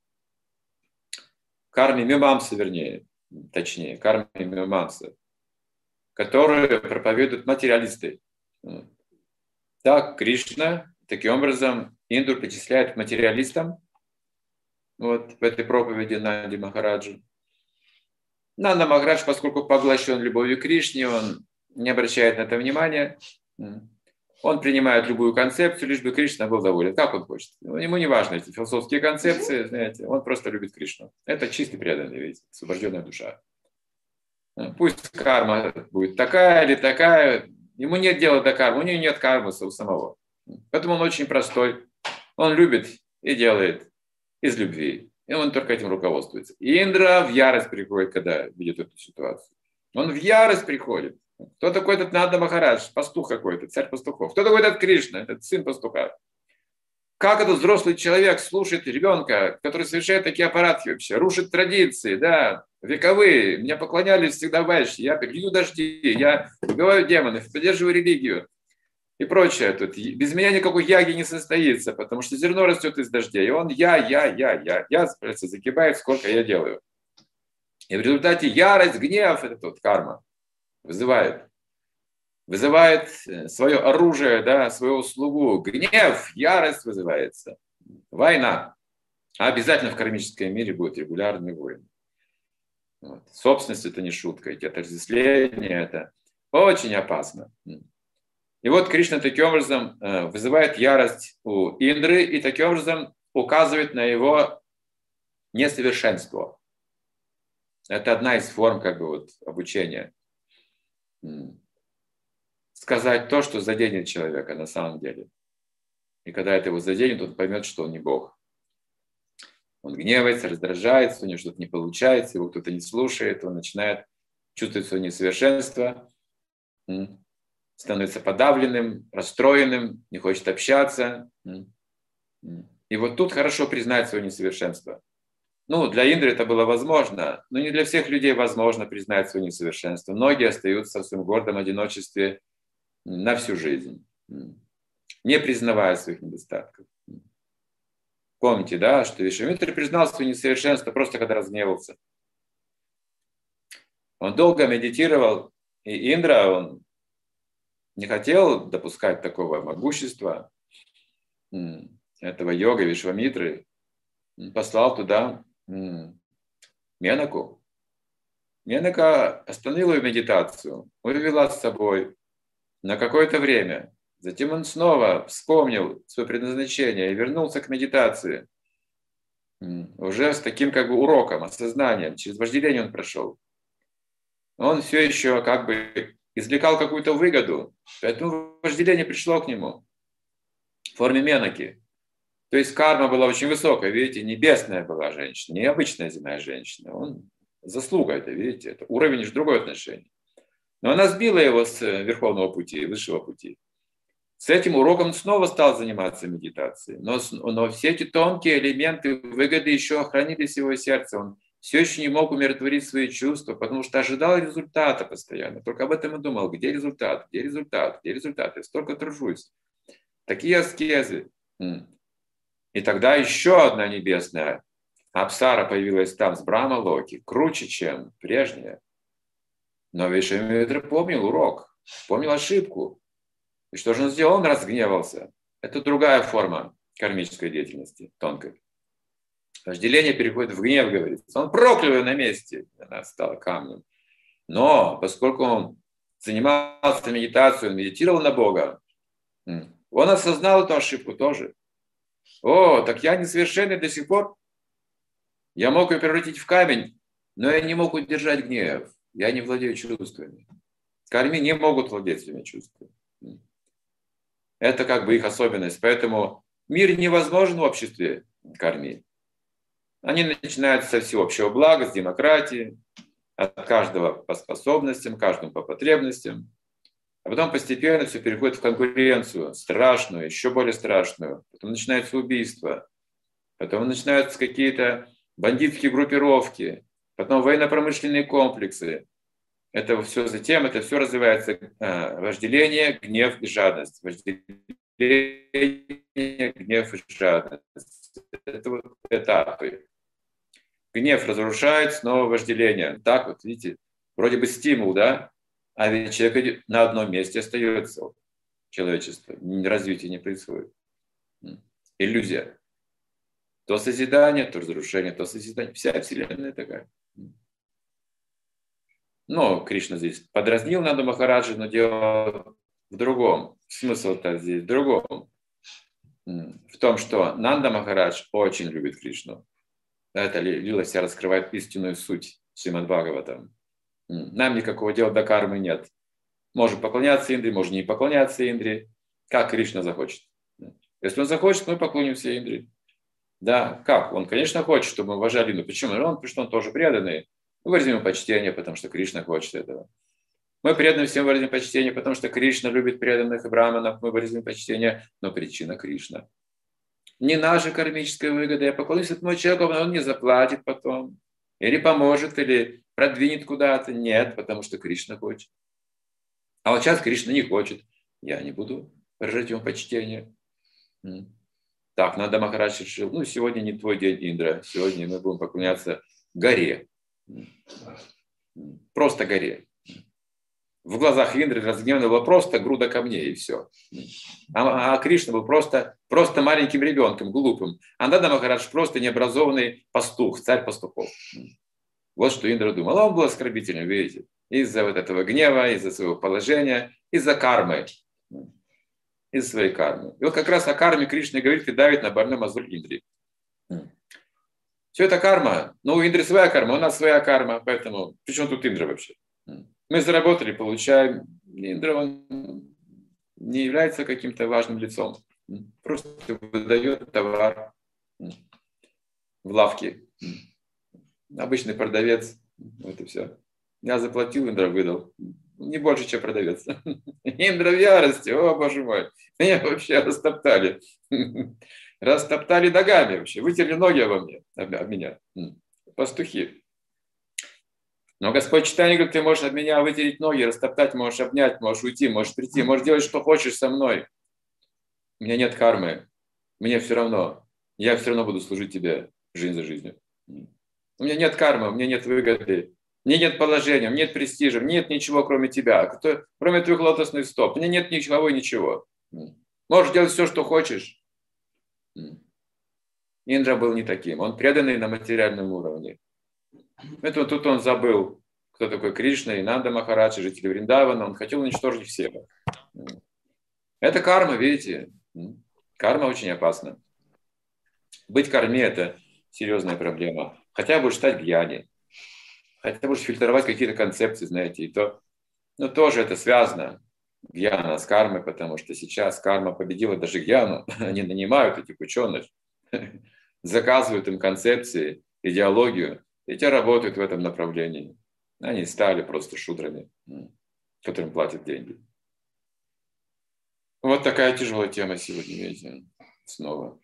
Карми-мимамса, вернее, точнее, карми-мимамса, которые проповедуют материалисты. Так, Кришна таким образом Индру причисляет к материалистам, вот в этой проповеди Нанди Махараджу. Нанда Махарадж, поскольку поглощен любовью к Кришне, он не обращает на это внимания. Он принимает любую концепцию, лишь бы Кришна был доволен. Как он хочет. Ему не важны эти философские концепции, знаете, он просто любит Кришну. Это чистый преданный, ведь освобожденная душа. Пусть карма будет такая или такая, ему нет дела до кармы, у него нет кармы у самого. Поэтому он очень простой. Он любит и делает из любви. И он только этим руководствуется. И Индра в ярость приходит, когда видит эту ситуацию. Он в ярость приходит. Кто такой этот Нанда Махарадж? Пастух какой-то, царь пастухов. Кто такой этот Кришна? Этот сын пастуха. как этот взрослый человек слушает ребенка, который совершает такие аппаратки вообще, рушит традиции, да, вековые. Мне поклонялись всегда больше. Я лью дожди, я убиваю демонов, поддерживаю религию и прочее. Тут без меня никакой яги не состоится, потому что зерно растет из дождей. И он я закипает, сколько я делаю. И в результате ярость, гнев, это вот карма вызывает свое оружие, да, свою слугу. Гнев, ярость вызывается. Война. А обязательно в кармическом мире будут регулярные войны. Вот. Собственность – это не шутка. Эти отождествления – это очень опасно. И вот Кришна таким образом вызывает ярость у Индры и таким образом указывает на его несовершенство. Это одна из форм обучения. Сказать то, что заденет человека на самом деле. И когда это его заденет, он поймет, что он не Бог. Он гневается, раздражается, у него что-то не получается, его кто-то не слушает, он начинает чувствовать свое несовершенство, становится подавленным, расстроенным, не хочет общаться. И вот тут хорошо признать свое несовершенство. Для Индры это было возможно, но не для всех людей возможно признать свое несовершенство. Многие остаются в своем гордом одиночестве на всю жизнь, не признавая своих недостатков. Помните, да, что Вишвамитра признал свое несовершенство просто когда разгневался. Он долго медитировал, и Индра, он не хотел допускать такого могущества этого йога Вишвамитры. Послал туда Менаку. Менака остановила медитацию, увела с собой на какое-то время. Затем он снова вспомнил свое предназначение и вернулся к медитации. Уже с таким уроком, осознанием. Через вожделение он прошел. Он все еще извлекал какую-то выгоду. Поэтому вожделение пришло к нему в форме Менаки. То есть карма была очень высокая, видите, небесная была женщина, не обычная земная женщина. Заслуга это, видите, это уровень лишь другое отношение. Но она сбила его с верховного пути, высшего пути. С этим уроком он снова стал заниматься медитацией. Но все эти тонкие элементы выгоды еще охранились в его сердце. Он все еще не мог умиротворить свои чувства, потому что ожидал результата постоянно. Только об этом и думал. Где результат? Где результат? Где результат? Я столько тружусь. Такие аскезы. И тогда еще одна небесная Апсара появилась там с Брахма-локи, круче, чем прежняя. Но Вишвамитра помнил урок, помнил ошибку. И что же он сделал? Он разгневался. Это другая форма кармической деятельности, тонкой. Вожделение переходит в гнев, говорится. Он проклял ее на месте. Она стала камнем. Но поскольку он занимался медитацией, он медитировал на Бога, он осознал эту ошибку тоже. Так я несовершенный до сих пор. Я мог ее превратить в камень, но я не мог удержать гнев. Я не владею чувствами. Карми не могут владеть своими чувствами. Это их особенность. Поэтому мир невозможен в обществе карми. Они начинают со всеобщего блага, с демократии, от каждого по способностям, каждому по потребностям. А потом постепенно все переходит в конкуренцию, страшную, еще более страшную. Потом начинаются убийства, потом начинаются какие-то бандитские группировки, потом военно-промышленные комплексы. Это все развивается вожделение, гнев и жадность. Вожделение, гнев и жадность. Это этапы. Гнев разрушает, снова вожделение. Так видите, вроде бы стимул, да? А ведь человек на одном месте остается, человечество. Развития не происходит. Иллюзия. То созидание, то разрушение, то созидание. Вся Вселенная такая. Но Кришна здесь подразнил Нанду Махараджи, но дело в другом. Смысл-то здесь в другом. В том, что Нанда Махарадж очень любит Кришну. Эта лила вся раскрывает истинную суть Шримад Бхагаватам. Нам никакого дела до кармы нет. Можем поклоняться Индре, можем не поклоняться Индре, как Кришна захочет. Если он захочет, мы поклонимся Индре. Да, как? Он, конечно, хочет, чтобы мы уважали Индру. Почему? Потому что он тоже преданный. Мы выразим ему почтение, потому что Кришна хочет этого. Мы преданным всем выразим почтение, потому что Кришна любит преданных и браманов. Мы выразим почтение, но причина Кришна. не наша кармическая выгода. Я поклонюсь этому человеку, он мне заплатит потом. Или поможет, или продвинет куда-то. Нет, потому что Кришна хочет. А вот сейчас Кришна не хочет. Я не буду выражать ему почтение. Так, Нанда Махарадж решил, сегодня не твой день, Индра. Сегодня мы будем поклоняться горе. Просто горе. В глазах Индры разгневана была просто груда камней, и все. А Кришна был просто маленьким ребенком, глупым. А Нанда Махарадж просто необразованный пастух, царь пастухов. Вот что Индра думал. А он был оскорбительным, видите, из-за вот этого гнева, из-за своего положения, из-за кармы. Из-за своей кармы. И вот как раз о карме Кришна говорит и давит на больной мозоль Индре. Все это карма. У Индры своя карма, у нас своя карма. Поэтому при чем тут Индра вообще? Мы заработали, получаем. Индра, он не является каким-то важным лицом. Просто выдает товар в лавке. Обычный продавец. Вот и все. Я заплатил, Индра выдал. Не больше, чем продавец. Индра в ярости. О, боже мой. Меня вообще растоптали. Растоптали ногами вообще. Вытерли ноги об меня. Пастухи. Но Господь Чайтанья говорит, ты можешь об меня вытереть ноги, растоптать, можешь обнять, можешь уйти, можешь прийти, можешь делать, что хочешь со мной. У меня нет кармы. Мне все равно. Я все равно буду служить тебе жизнь за жизнью. У меня нет кармы, у меня нет выгоды. У меня нет положения, у меня нет престижа, у меня нет ничего, кроме тебя. Кроме твоих лотосных стоп. У меня нет ничего и ничего. Можешь делать все, что хочешь. Индра был не таким. Он преданный на материальном уровне. Поэтому тут он забыл, кто такой Кришна, и Нанда Махарадж, и жители Вриндавана. Он хотел уничтожить всех. Это карма, видите? Карма очень опасна. Быть в карме – это серьезная проблема. Хотя будешь стать гьяни. Хотя будешь фильтровать какие-то концепции, знаете, и то. Но тоже это связано, гьяна с кармой, потому что сейчас карма победила даже гьяну. Они нанимают этих ученых, заказывают им концепции, идеологию, и те работают в этом направлении. Они стали просто шудрами, которым платят деньги. Вот такая тяжелая тема сегодня, видите, снова.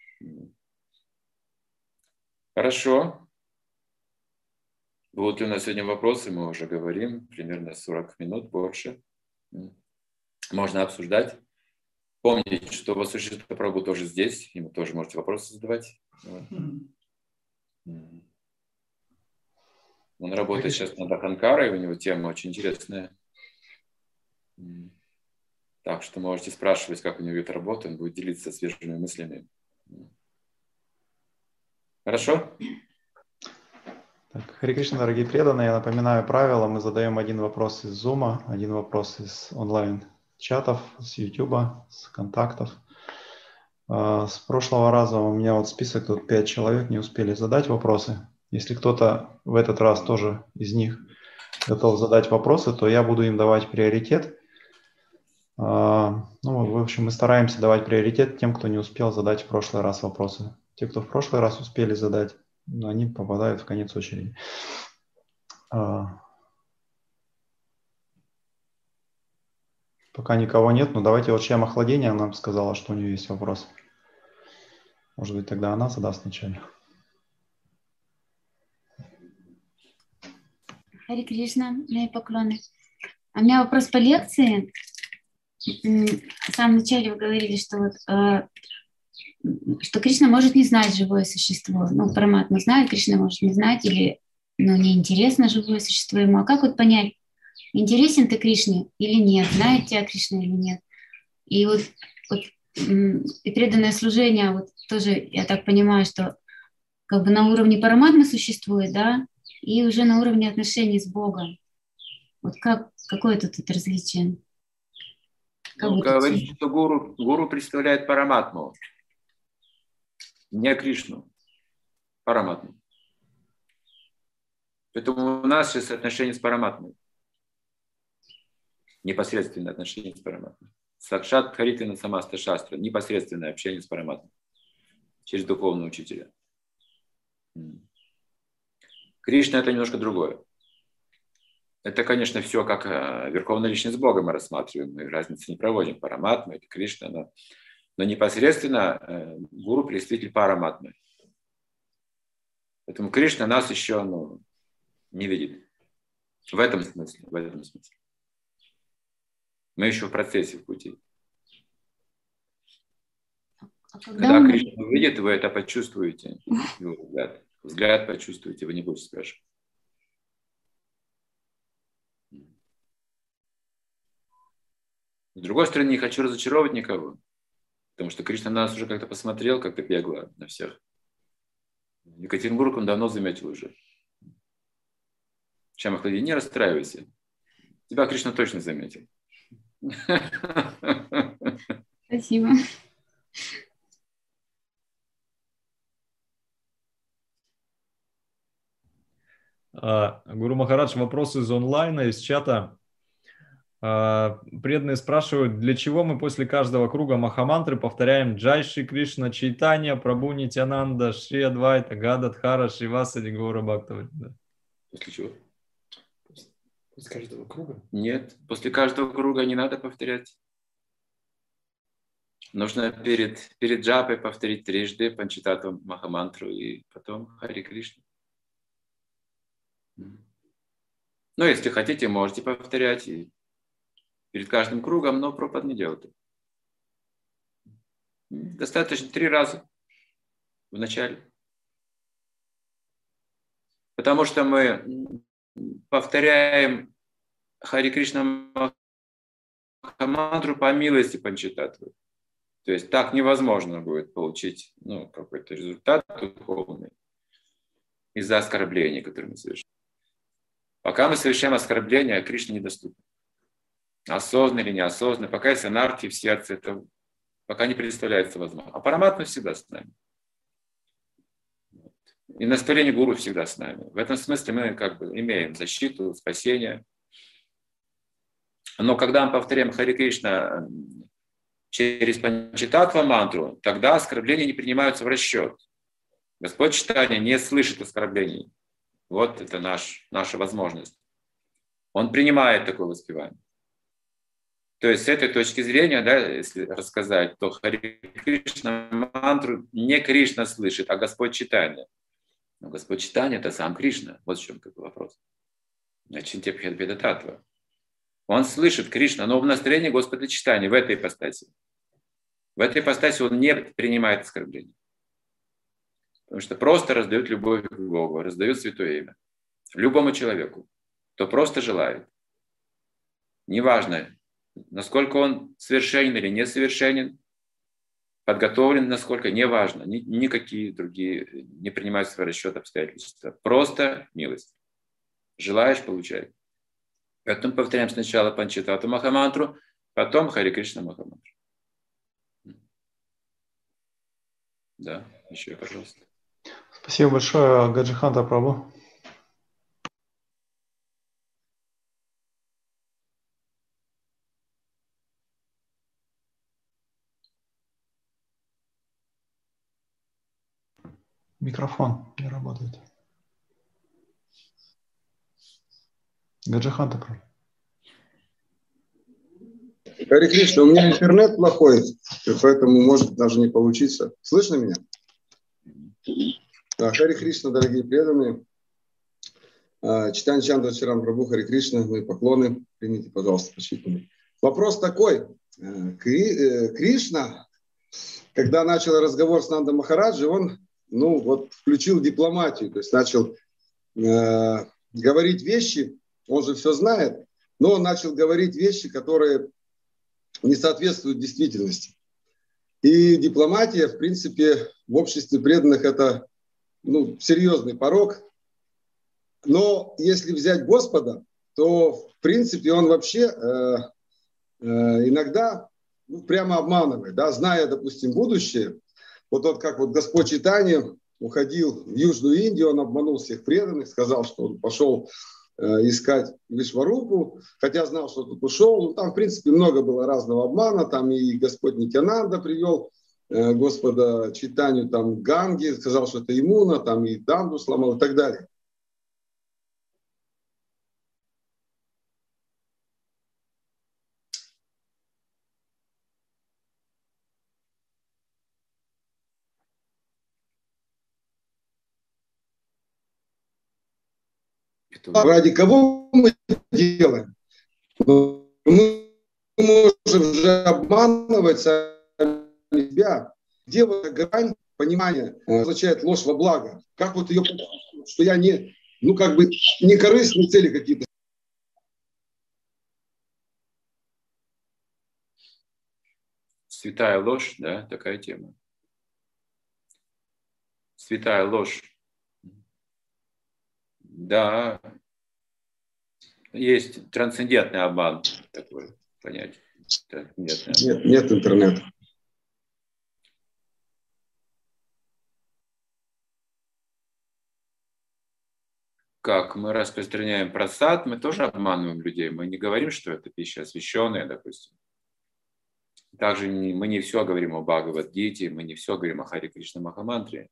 Хорошо. Будут ли у нас сегодня вопросы, мы уже говорим, примерно 40 минут, больше. Можно обсуждать. Помните, что Васушита Прабху тоже здесь, ему тоже можете вопросы задавать. Он работает сейчас над Аханкарой, у него тема очень интересная. Так что можете спрашивать, как у него идет работа, он будет делиться свежими мыслями. Хорошо? Так, Харе Кришна, дорогие преданные, я напоминаю правила. Мы задаем один вопрос из Zoom, один вопрос из онлайн-чатов, с YouTube, с контактов. С прошлого раза у меня вот список, тут 5 человек не успели задать вопросы. Если кто-то в этот раз тоже из них готов задать вопросы, то я буду им давать приоритет. В общем, мы стараемся давать приоритет тем, кто не успел задать в прошлый раз вопросы. Те, кто в прошлый раз успели задать, они попадают в конец очереди. Пока никого нет, но давайте вот Шьяма Охладения нам сказала, что у нее есть вопрос. Может быть, тогда она задаст вначале. Харе Кришна, мои поклоны. У меня вопрос по лекции. В самом начале вы говорили, что Кришна может не знать живое существо. Параматма знает, Кришна может не знать, или неинтересно живое существо ему. А как вот понять, интересен ты Кришне или нет, знает тебя Кришна или нет? И и преданное служение, вот тоже, я так понимаю, что как бы на уровне параматмы существует, да, и уже на уровне отношений с Богом. Вот какое тут различие? Говорит, что гуру представляет параматму, не Кришну, параматму. Поэтому у нас сейчас отношения с параматмой. Непосредственное отношение с параматмой. Сакшат Харитвина Самаста Шастра. Непосредственное общение с параматмой. Через духовного учителя. Кришна – это немножко другое. Это, конечно, все как верховная личность Бога мы рассматриваем. Мы разницы не проводим. Параматма – это Кришна. но непосредственно гуру представитель параматмы. Поэтому Кришна нас еще не видит. В этом смысле. Мы еще в процессе, в пути. Когда Кришна увидит, вы это почувствуете. Взгляд почувствуете, вы не будете спрашивать. С другой стороны, не хочу разочаровывать никого. Потому что Кришна на нас уже как-то посмотрел, как-то бегло на всех. Екатеринбург он давно заметил уже. Чамахлади, не расстраивайся. Тебя Кришна точно заметил. Спасибо. Гуру Махарадж, вопрос из онлайна, из чата. Преданные спрашивают, для чего мы после каждого круга Махамантры повторяем Джай Шри Кришна Чайтанья, Прабху Нитянанда, Шри Адвайта, Гададхара, Шривасади, Гаура Бхактаврида. После чего? После каждого круга? Нет, после каждого круга не надо повторять. Нужно перед джапой повторить трижды Панчататву Махамантру и потом Хари Кришна. Ну, если хотите, можете повторять и перед каждым кругом, но пропад не делайте. Достаточно 3 раза в начале. Потому что мы повторяем Хари Кришна Махамантру по милости Панчататвы. То есть так невозможно будет получить какой-то результат духовный из-за оскорблений, которые мы совершаем. Пока мы совершаем оскорбления, Кришне недоступен. Осознанно или неосознанно, пока есть анархия в сердце, это пока не представляется возможным. А Параматма всегда с нами. И наставление гуру всегда с нами. В этом смысле мы имеем защиту, спасение. Но когда мы повторяем Хари Кришна через Панчататва мантру, тогда оскорбления не принимаются в расчет. Господь Чайтанья не слышит оскорблений. Вот это наша возможность. Он принимает такое воспевание. То есть с этой точки зрения, если рассказать, то Хари Кришна мантру не Кришна слышит, а Господь Чайтанья. Но Господь Чайтанья – это сам Кришна. Вот в чем такой вопрос. Ачинтя-бхеда-татва. Он слышит Кришна, но в настроении Господа Чайтаньи, в этой ипостаси. В этой ипостаси он не принимает оскорбления. Потому что просто раздает любовь к Богу, раздает святое имя. Любому человеку, кто просто желает. Неважно, насколько он совершенен или несовершенен, подготовлен, насколько, неважно. Никакие другие не принимаются в расчет обстоятельства. Просто милость. Желаешь – получай. Поэтому повторяем сначала Панчататву Махамантру, потом Хари Кришна Махамантру. Да, еще, пожалуйста. Спасибо большое, Гаджиханта Прабху. Микрофон не работает. Гаджиханта Прабху. Хари Кришна, у меня интернет плохой, поэтому может даже не получиться. Слышно меня? Хари Кришна, дорогие преданные. Чайтанья Чандра Чаран Прабху, Хари Кришна, мои поклоны. Примите, пожалуйста, почитайте. Вопрос такой. Кришна, когда начал разговор с Нанда Махараджи, он включил дипломатию, то есть начал говорить вещи, он же все знает, но он начал говорить вещи, которые не соответствуют действительности. И дипломатия, в принципе, в обществе преданных это серьезный порок. Но если взять Господа, то, в принципе, он вообще иногда прямо обманывает, зная, допустим, будущее. Вот как Господь Чайтанья уходил в Южную Индию, он обманул всех преданных, сказал, что он пошел искать Вишварупу, хотя знал, что тут ушел. Там, в принципе, много было разного обмана. Там и Господь Нитянанда привел Господа Чайтанью там Ганги, сказал, что это Имуна, там и Данду сломал и так далее. ради кого мы делаем? Но мы можем же обманывать сами себя. Где вот эта грань понимания означает ложь во благо? Как вот ее, что я не, ну как бы не корыстные цели какие-то. Святая ложь, да, такая тема. Святая ложь. Да, есть трансцендентный обман, такое понятие. Нет интернета. Как мы распространяем прасад, мы тоже обманываем людей. Мы не говорим, что это пища освященная, допустим. Также мы не все говорим о Бхагавад-гите, мы не все говорим о Харе Кришна Махамантре.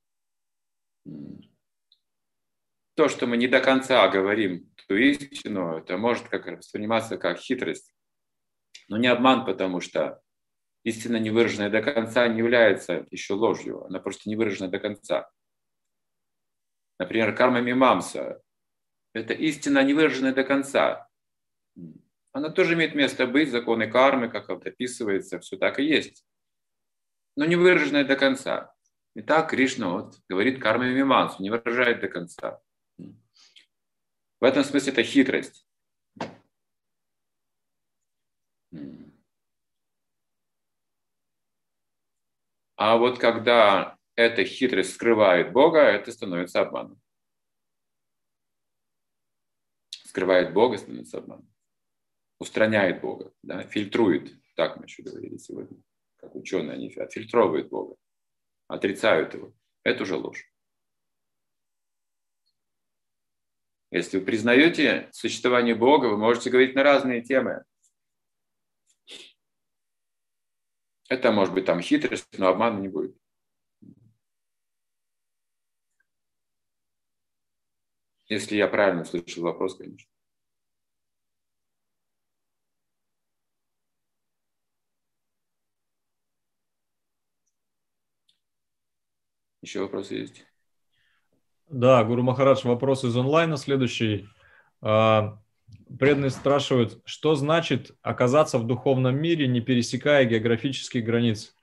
То, что мы не до конца говорим ту истину, это может восприниматься как хитрость. Но не обман, потому что истина, не выраженная до конца, не является еще ложью. Она просто не выражена до конца. Например, карма-мимамса – это истина, не выраженная до конца. Она тоже имеет место быть, законы кармы, как это описывается, все так и есть. Но не выраженная до конца. Итак, Кришна говорит карма-мимамсу, не выражает до конца. В этом смысле это хитрость. А вот когда эта хитрость скрывает Бога, это становится обманом. Скрывает Бога, становится обманом. Устраняет Бога, да, фильтрует. Так мы еще говорили сегодня. Как ученые, они отфильтровывают Бога. Отрицают его. Это уже ложь. Если вы признаете существование Бога, вы можете говорить на разные темы. Это может быть там хитрость, но обмана не будет. Если я правильно услышал вопрос, конечно. Еще вопросы есть? Да, Гуру Махарадж, вопрос из онлайна следующий. Преданные спрашивают, что значит оказаться в духовном мире, не пересекая географических границ?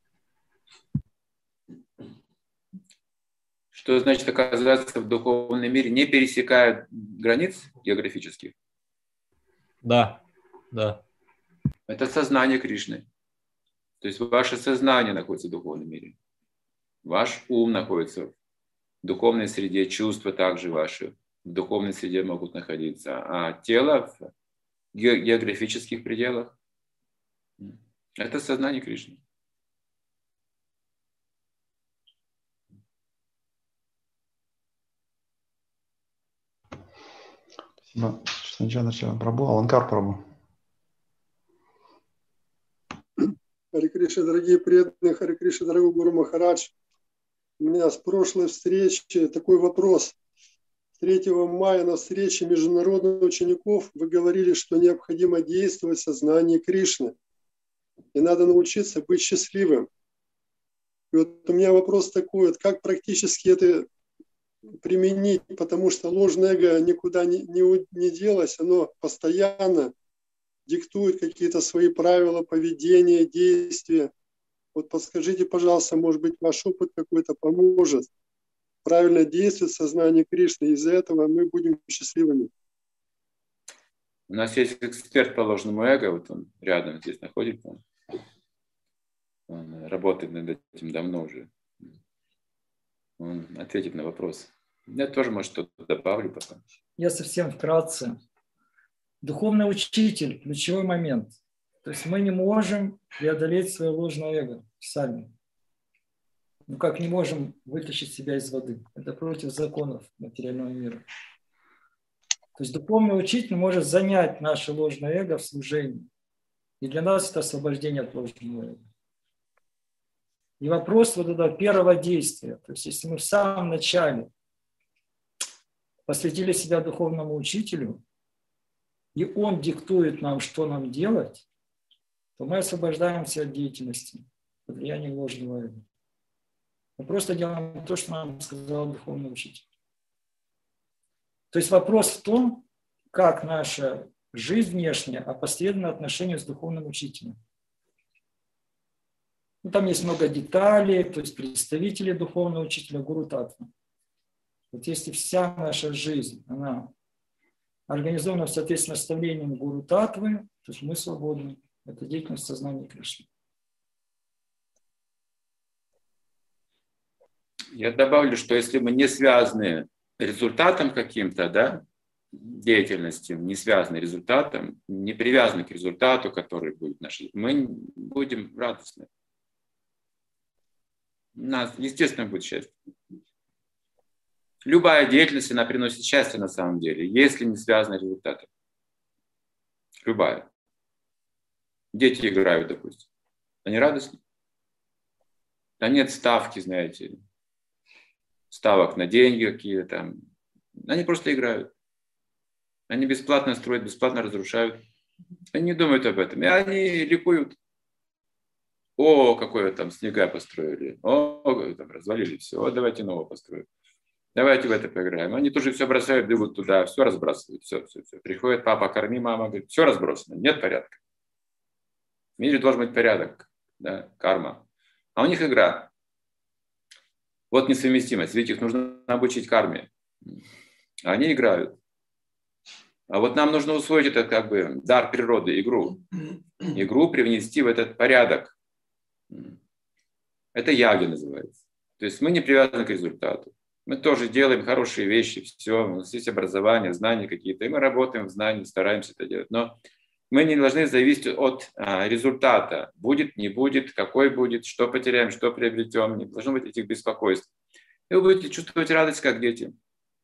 Что значит оказаться в духовном мире, не пересекая границ географических? Да, да. Это сознание Кришны. То есть ваше сознание находится в духовном мире. Ваш ум находится в духовной среде, чувства также ваши в духовной среде могут находиться, а тело в географических пределах. Это сознание Кришны. Спасибо. Сначала Прабху, Аланкар Прабху. Харе Кришна, дорогие преданные, Харе Кришна, дорогой Гуру Махарадж. У меня с прошлой встречи такой вопрос. 3 мая на встрече международных учеников вы говорили, что необходимо действовать в сознании Кришны. И надо научиться быть счастливым. И вот у меня вопрос такой, как практически это применить, потому что ложное эго никуда не делось, оно постоянно диктует какие-то свои правила поведения, действия. Вот подскажите, пожалуйста, может быть, ваш опыт какой-то поможет правильно действовать в сознании Кришны. Из-за этого мы будем счастливыми. У нас есть эксперт по ложному эго, вот он рядом здесь находится. Он работает над этим давно уже. Он ответит на вопрос. Я тоже, может, что-то добавлю потом. Я совсем вкратце. Духовный учитель – ключевой момент. То есть мы не можем преодолеть свое ложное эго сами. Ну как не можем вытащить себя из воды? Это против законов материального мира. То есть духовный учитель может занять наше ложное эго в служении. И для нас это освобождение от ложного эго. И вопрос вот этого первого действия. То есть если мы в самом начале посвятили себя духовному учителю, и он диктует нам, что нам делать, то мы освобождаемся от деятельности под влиянием ложного эго. Мы просто делаем то, что нам сказал духовный учитель. То есть вопрос в том, как наша жизнь внешняя опосредованно отношению с духовным учителем. Ну, там есть много деталей, то есть представители духовного учителя Гуру Татвы. Вот если вся наша жизнь, она организована в соответствии с наставлением Гуру Татвы, то есть мы свободны. Это деятельность сознания Кришны. Я добавлю, что если мы не связаны результатом каким-то, да, деятельности, не связаны результатом, не привязаны к результату, который будет наш, мы будем радостны. У нас, естественно, будет счастье. Любая деятельность, она приносит счастье на самом деле, если не связана с результатом. Любая. Дети играют, допустим. Они радостны? Да нет ставки, знаете, ставок на деньги какие-то там. Они просто играют. Они бесплатно строят, бесплатно разрушают. Они не думают об этом. И они ликуют. О, какое там снега построили. О, там развалили все. О, давайте нового построим. Давайте в это поиграем. Они тоже все бросают, бегут туда, все разбрасывают. Все. Приходит папа, корми, мама, говорит, все разбросано, нет порядка. В мире должен быть порядок, да, карма. А у них игра. Вот несовместимость. Ведь их нужно обучить карме. Они играют. А вот нам нужно усвоить этот как бы дар природы, игру. Игру привнести в этот порядок. Это яги называется. То есть мы не привязаны к результату. Мы тоже делаем хорошие вещи, все, у нас есть образование, знания какие-то, и мы работаем в знании, стараемся это делать. Но мы не должны зависеть от результата. Будет, не будет, какой будет, что потеряем, что приобретем. Не должно быть этих беспокойств. И вы будете чувствовать радость, как дети.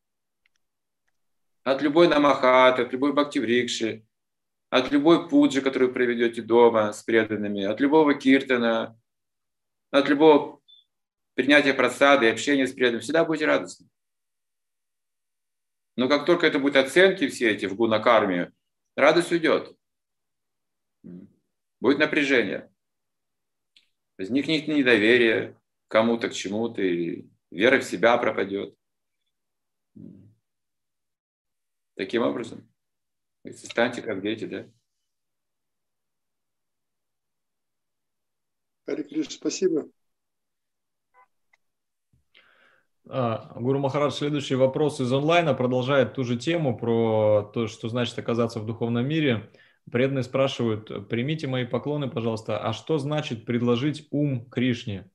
От любой намахат, от любой бхакти-врикши, от любой пуджи, которую проведете дома с преданными, от любого киртана, от любого принятия прасады и общения с преданными, всегда будете радостны. Но как только это будут оценки все эти в гуна-карме, радость уйдет. Будет напряжение. Возникнет недоверие к кому-то, к чему-то, и вера в себя пропадет. Таким образом, станьте как дети, да? Харе Кришна, спасибо. Гуру Махарадж, следующий вопрос из онлайна продолжает ту же тему про то, что значит оказаться в духовном мире. Преданные спрашивают, примите мои поклоны, пожалуйста, а что значит предложить ум Кришне?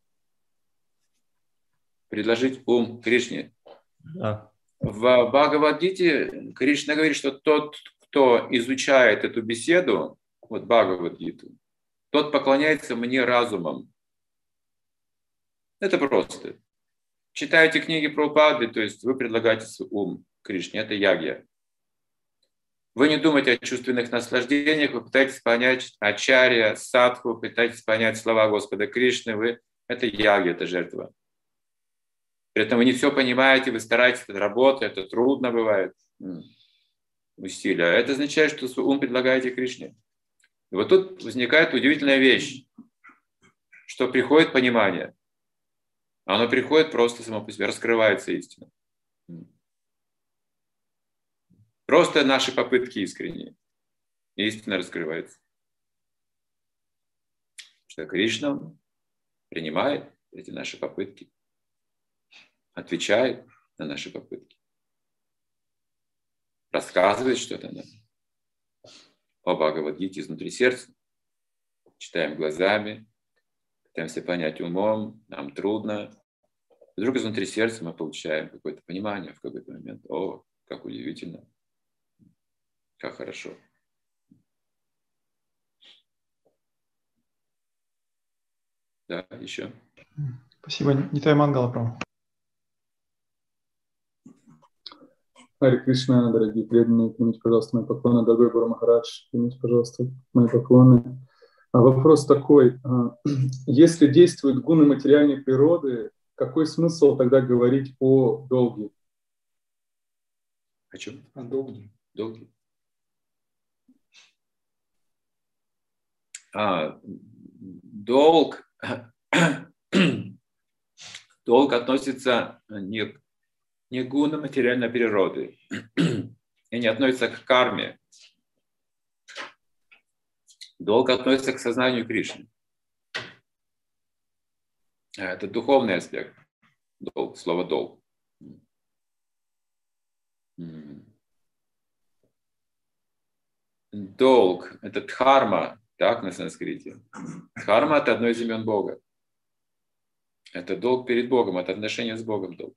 Предложить ум Кришне? Да. В Бхагавад-гите Кришна говорит, что тот, кто изучает эту беседу, вот Бхагавад-гиту, тот поклоняется мне разумом. Это просто. Читаете книги Прабхупады, то есть вы предлагаете свой ум Кришне, это ягья. Вы не думаете о чувственных наслаждениях, вы пытаетесь понять ачарья, садху, пытаетесь понять слова Господа Кришны, это ягья, это жертва. При этом вы не все понимаете, вы стараетесь, это работа, это трудно бывает, усилия. Это означает, что свой ум предлагаете Кришне. И вот тут возникает удивительная вещь, что приходит понимание. Оно приходит просто само по себе, раскрывается истина. Просто наши попытки искренние. Истина раскрывается. Что Кришна принимает эти наши попытки, отвечает на наши попытки, рассказывает что-то нам о Бхагавад-гите изнутри сердца. Читаем глазами, пытаемся понять умом, нам трудно. Вдруг изнутри сердца мы получаем какое-то понимание в какой-то момент. О, как удивительно, как хорошо. Да, еще. Спасибо, Нитай Мангала, Прабху. Харе Кришна, дорогие преданные, примите, пожалуйста, мои поклоны. Дорогой Гуру Махарадж, примите, пожалуйста, мои поклоны. Вопрос такой. Если действуют гуны материальной природы, какой смысл тогда говорить о долге? О чем? О долге. Долги. Долг относится не не гуна материальной природы и не относится к карме. Долг относится к сознанию Кришны. Это духовный аспект. Долг, слово долг. Долг – это дхарма, так, на санскрите. Дхарма – это одно из имен Бога. Это долг перед Богом, это отношение с Богом долг.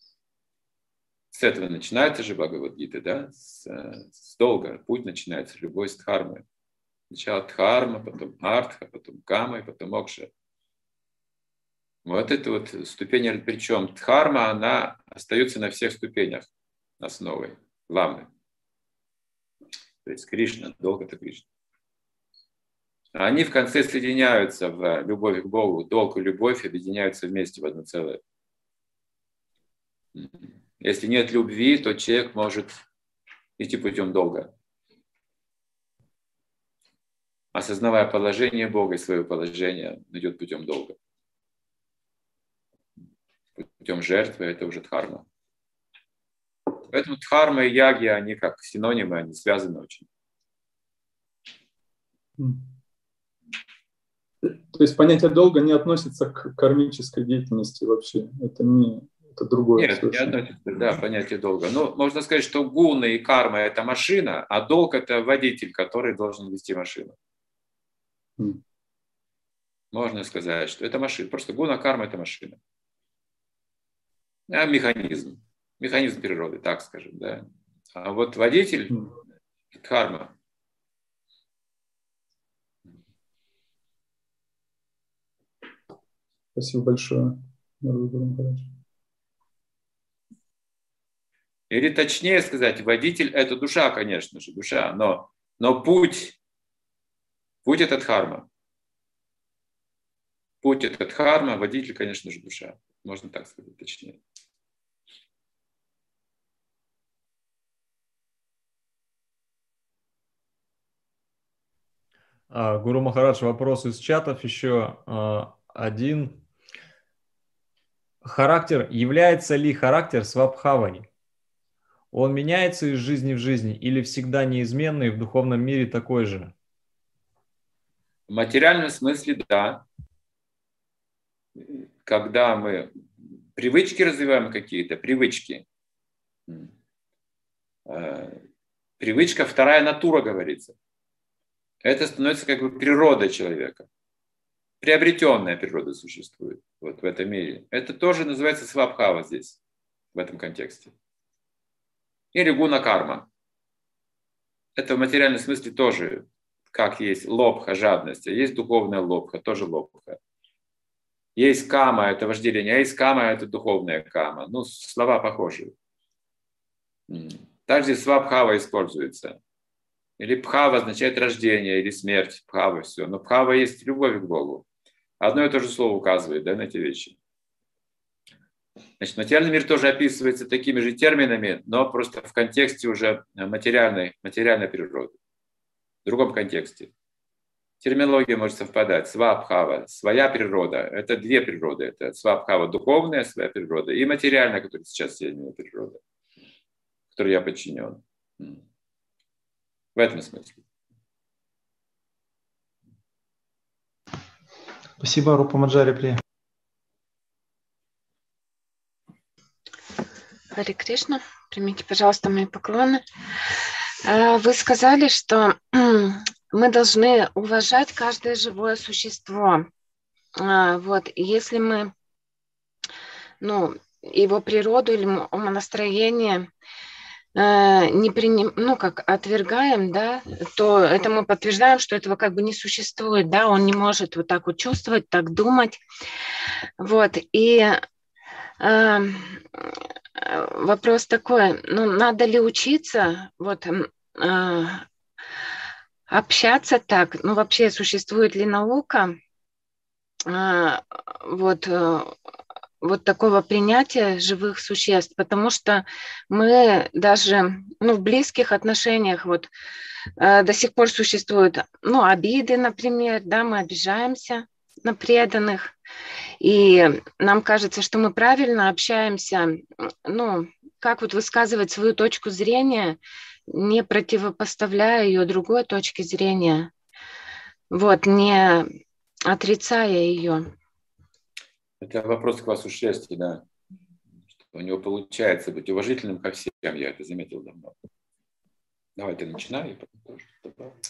С этого начинается же Бхагавад-гита, да? С долга. Путь начинается, любовь с дхармой. Сначала дхарма, потом артха, потом кама и потом мокша. Вот это вот ступень, причем дхарма, она остается на всех ступенях основой, главной. То есть Кришна, долг это Кришна. Они в конце соединяются в любовь к Богу. Долг и любовь объединяются вместе в одно целое. Если нет любви, то человек может идти путем долга. Осознавая положение Бога и свое положение, идет путем долга. Путем жертвы это уже дхарма. Поэтому дхарма и яги, они как синонимы, они связаны очень. То есть понятие долга не относится к кармической деятельности вообще. Это другое. Нет, совершенно. Не относится, да, понятие долга. Но можно сказать, что гуна и карма – это машина, а долг – это водитель, который должен вести машину. Можно сказать, что это машина. Просто гуна, карма – это машина. А механизм. Механизм природы, так скажем, да. А вот водитель – дхарма. Спасибо большое. Или точнее сказать, водитель – это душа, конечно же, душа, но путь это дхарма. Путь это дхарма, водитель, конечно же, душа. Можно так сказать точнее. Гуру Махарадж, вопрос из чатов еще один. Является ли характер свабхавой? Он меняется из жизни в жизнь или всегда неизменный в духовном мире такой же? В материальном смысле, да. Когда мы привычки развиваем какие-то, привычки. Привычка – вторая натура, говорится. Это становится как бы природой человека. Приобретенная природа существует вот в этом мире. Это тоже называется свабхава здесь, в этом контексте. Или гуна карма. Это в материальном смысле тоже, как есть лобха, жадность, а есть духовная лобха, тоже лобха. Есть кама, это вожделение, а есть кама, это духовная кама. Ну, слова похожие. Также свабхава используется. Или пхава означает рождение или смерть. Пхава все. Но пхава есть любовь к Богу. Одно и то же слово указывает, да, на эти вещи. Значит, материальный мир тоже описывается такими же терминами, но просто в контексте уже материальной природы. В другом контексте. Терминология может совпадать. Свабхава, своя природа. Это две природы. Это свабхава, духовная своя природа, и материальная, которая сейчас я имею природа, которой я подчинен. В этом смысле. Спасибо, Рупа Маджари При. Харе Кришна, примите, пожалуйста, мои поклоны. Вы сказали, что мы должны уважать каждое живое существо. Вот, если мы, его природу или умонастроение отвергаем, да, то это мы подтверждаем, что этого как бы не существует, да, он не может вот так вот чувствовать, так думать. Вот, и вопрос такой, надо ли учиться общаться так, вообще существует ли наука вот такого принятия живых существ, потому что мы даже в близких отношениях до сих пор существуют обиды, например, да, мы обижаемся, на преданных, и нам кажется, что мы правильно общаемся, ну, как вот высказывать свою точку зрения, не противопоставляя ее другой точке зрения, вот, не отрицая ее. Это вопрос к Васу Шерсти, да. Что у него получается быть уважительным ко всем, я это заметил давно. Давай ты начинай, и потом тоже добавлю.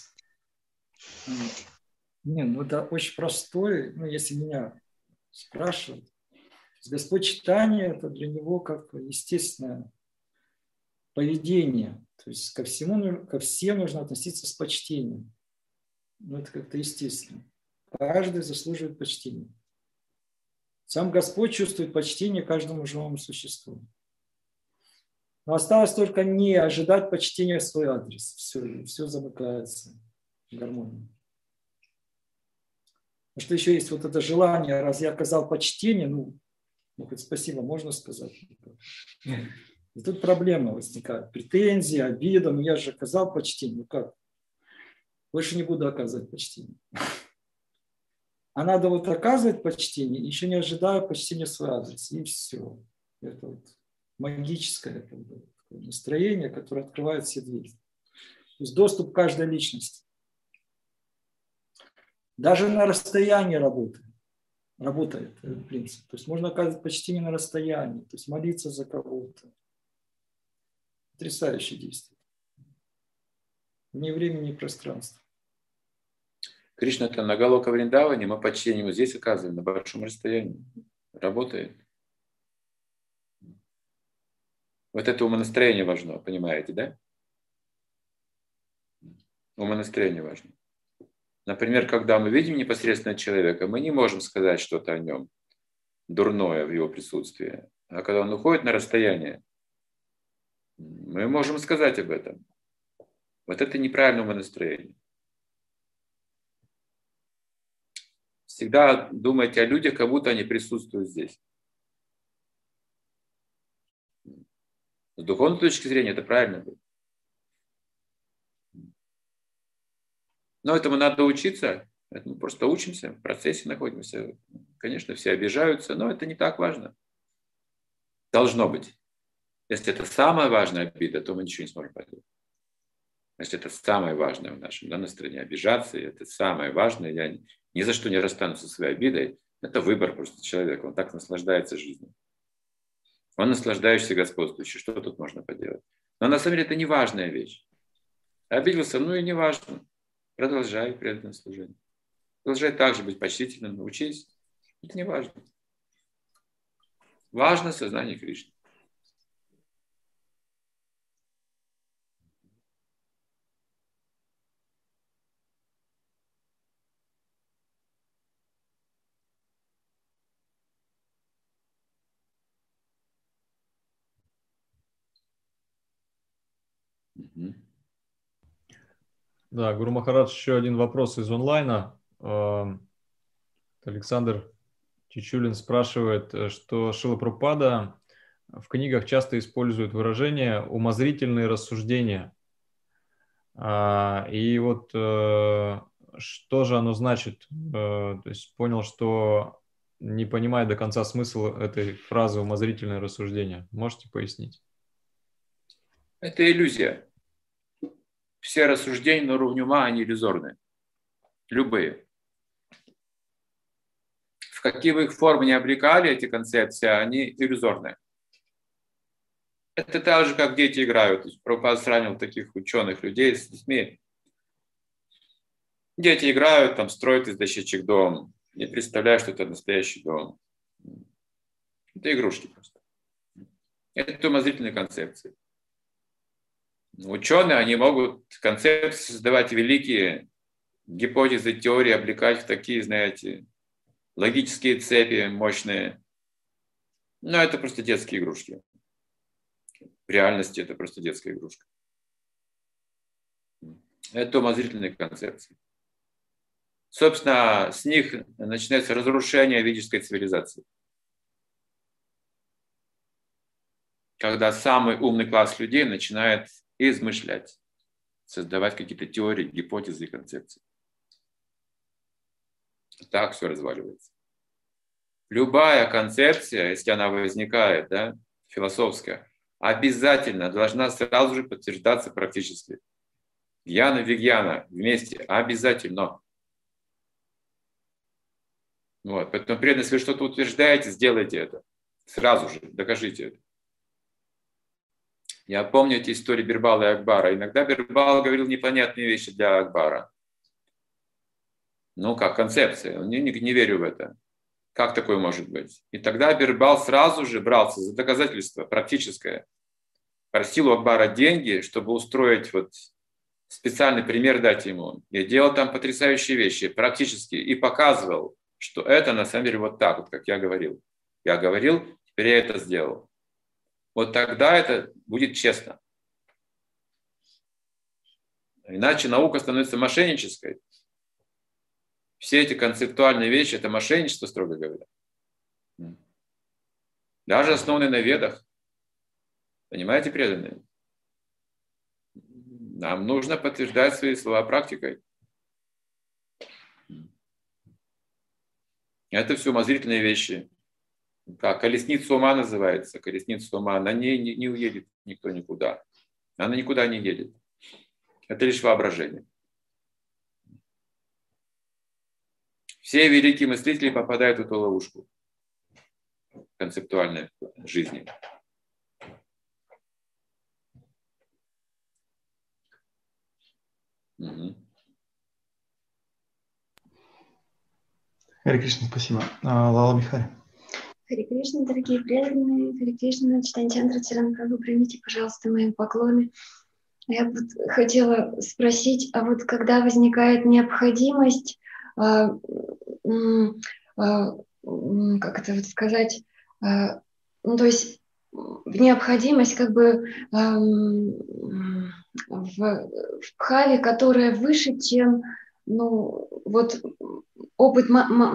Не, ну это очень простой, ну если меня спрашивают. Господь читания – это для него как естественное поведение. То есть ко всем нужно относиться с почтением. Ну это как-то естественно. Каждый заслуживает почтения. Сам Господь чувствует почтение каждому живому существу. Но осталось только не ожидать почтения в свой адрес. Все замыкается в гармонии. Потому что еще есть вот это желание, раз я оказал почтение, ну хоть спасибо можно сказать. И тут проблема возникает. Претензии, обида, ну я же оказал почтение, ну как? Больше не буду оказывать почтение. А надо вот оказывать почтение, еще не ожидая почтения в свой адрес. И все. Это вот магическое настроение, которое открывает все двери. То есть доступ к каждой личности. Даже на расстоянии работает этот принцип. То есть можно оказывать почтение на расстоянии, то есть молиться за кого-то. Потрясающее действие. Ни времени, ни пространства. Кришна там на Галока Вриндаване, мы почтение ему здесь оказываем, на большом расстоянии. Работает. Вот это умонастроение важно, понимаете, да? Умонастроение важно. Например, когда мы видим непосредственно человека, мы не можем сказать что-то о нем дурное в его присутствии. А когда он уходит на расстояние, мы можем сказать об этом. Вот это неправильное умонастроение. Всегда думайте о людях, как будто они присутствуют здесь. С духовной точки зрения это правильно будет. Но этому надо учиться. Мы просто учимся, в процессе находимся. Конечно, все обижаются, но это не так важно. Должно быть. Если это самая важная обида, то мы ничего не сможем поделать. Если это самое важное в нашем настроении, обижаться, это самое важное. Я ни за что не расстанусь со своей обидой. Это выбор просто человека. Он так наслаждается жизнью. Он наслаждающийся господствующий. Что тут можно поделать? Но на самом деле это не важная вещь. Обиделся, ну и не важно. Продолжай преданное служение. Продолжай также быть почтительным, учись. Это не важно. Важно сознание Кришны. Да, Гуру Махарадж, еще один вопрос из онлайна. Александр Чичулин спрашивает, что Шрила Прабхупада в книгах часто использует выражение «умозрительные рассуждения». И вот что же оно значит? То есть понял, что не понимает до конца смысл этой фразы «умозрительное рассуждение». Можете пояснить? Это иллюзия. Все рассуждения на уровне ума, они иллюзорны. Любые. В какие бы их формы не облекали эти концепции, они иллюзорны. Это так же, как дети играют. Прабхупада сравнивал таких ученых людей с детьми. Дети играют, там строят из дощечек дом. Не представляют, что это настоящий дом. Это игрушки просто. Это умозрительные концепции. Ученые, они могут концепции создавать великие гипотезы, теории, облекать в такие, знаете, логические цепи мощные. Но это просто детские игрушки. В реальности это просто детская игрушка. Это умозрительные концепции. Собственно, с них начинается разрушение ведической цивилизации. Когда самый умный класс людей начинает измышлять, создавать какие-то теории, гипотезы и концепции. Так все разваливается. Любая концепция, если она возникает, да, философская, обязательно должна сразу же подтверждаться практически. Гьяна, вигьяна вместе обязательно. Вот. Поэтому преданность, если вы что-то утверждаете, сделайте это. Сразу же докажите это. Я помню эти истории Бирбала и Акбара. Иногда Бирбал говорил непонятные вещи для Акбара. Ну, как концепция. Не верю в это. Как такое может быть? И тогда Бирбал сразу же брался за доказательство практическое. Просил у Акбара деньги, чтобы устроить вот специальный пример дать ему. Я делал там потрясающие вещи практически и показывал, что это на самом деле вот так, вот как я говорил. Я говорил, теперь я это сделал. Вот тогда это будет честно. Иначе наука становится мошеннической. Все эти концептуальные вещи – это мошенничество, строго говоря. Даже основанные на ведах. Понимаете, преданные? Нам нужно подтверждать свои слова практикой. Это все умозрительные вещи. Как колесница ума называется. Колесница ума, на ней не уедет никто никуда. Она никуда не едет. Это лишь воображение. Все великие мыслители попадают в эту ловушку концептуальной жизни. Угу. Харе Кришна, спасибо. Лала Бихари. Харе Кришна, дорогие преданные, Харе Кришна, Читанчандра Царанпрабху, примите, пожалуйста, мои поклоны. Я вот хотела спросить, а вот когда возникает необходимость, как это вот сказать, ну, то есть необходимость как бы в бхаве, которая выше, чем, ну, вот опыт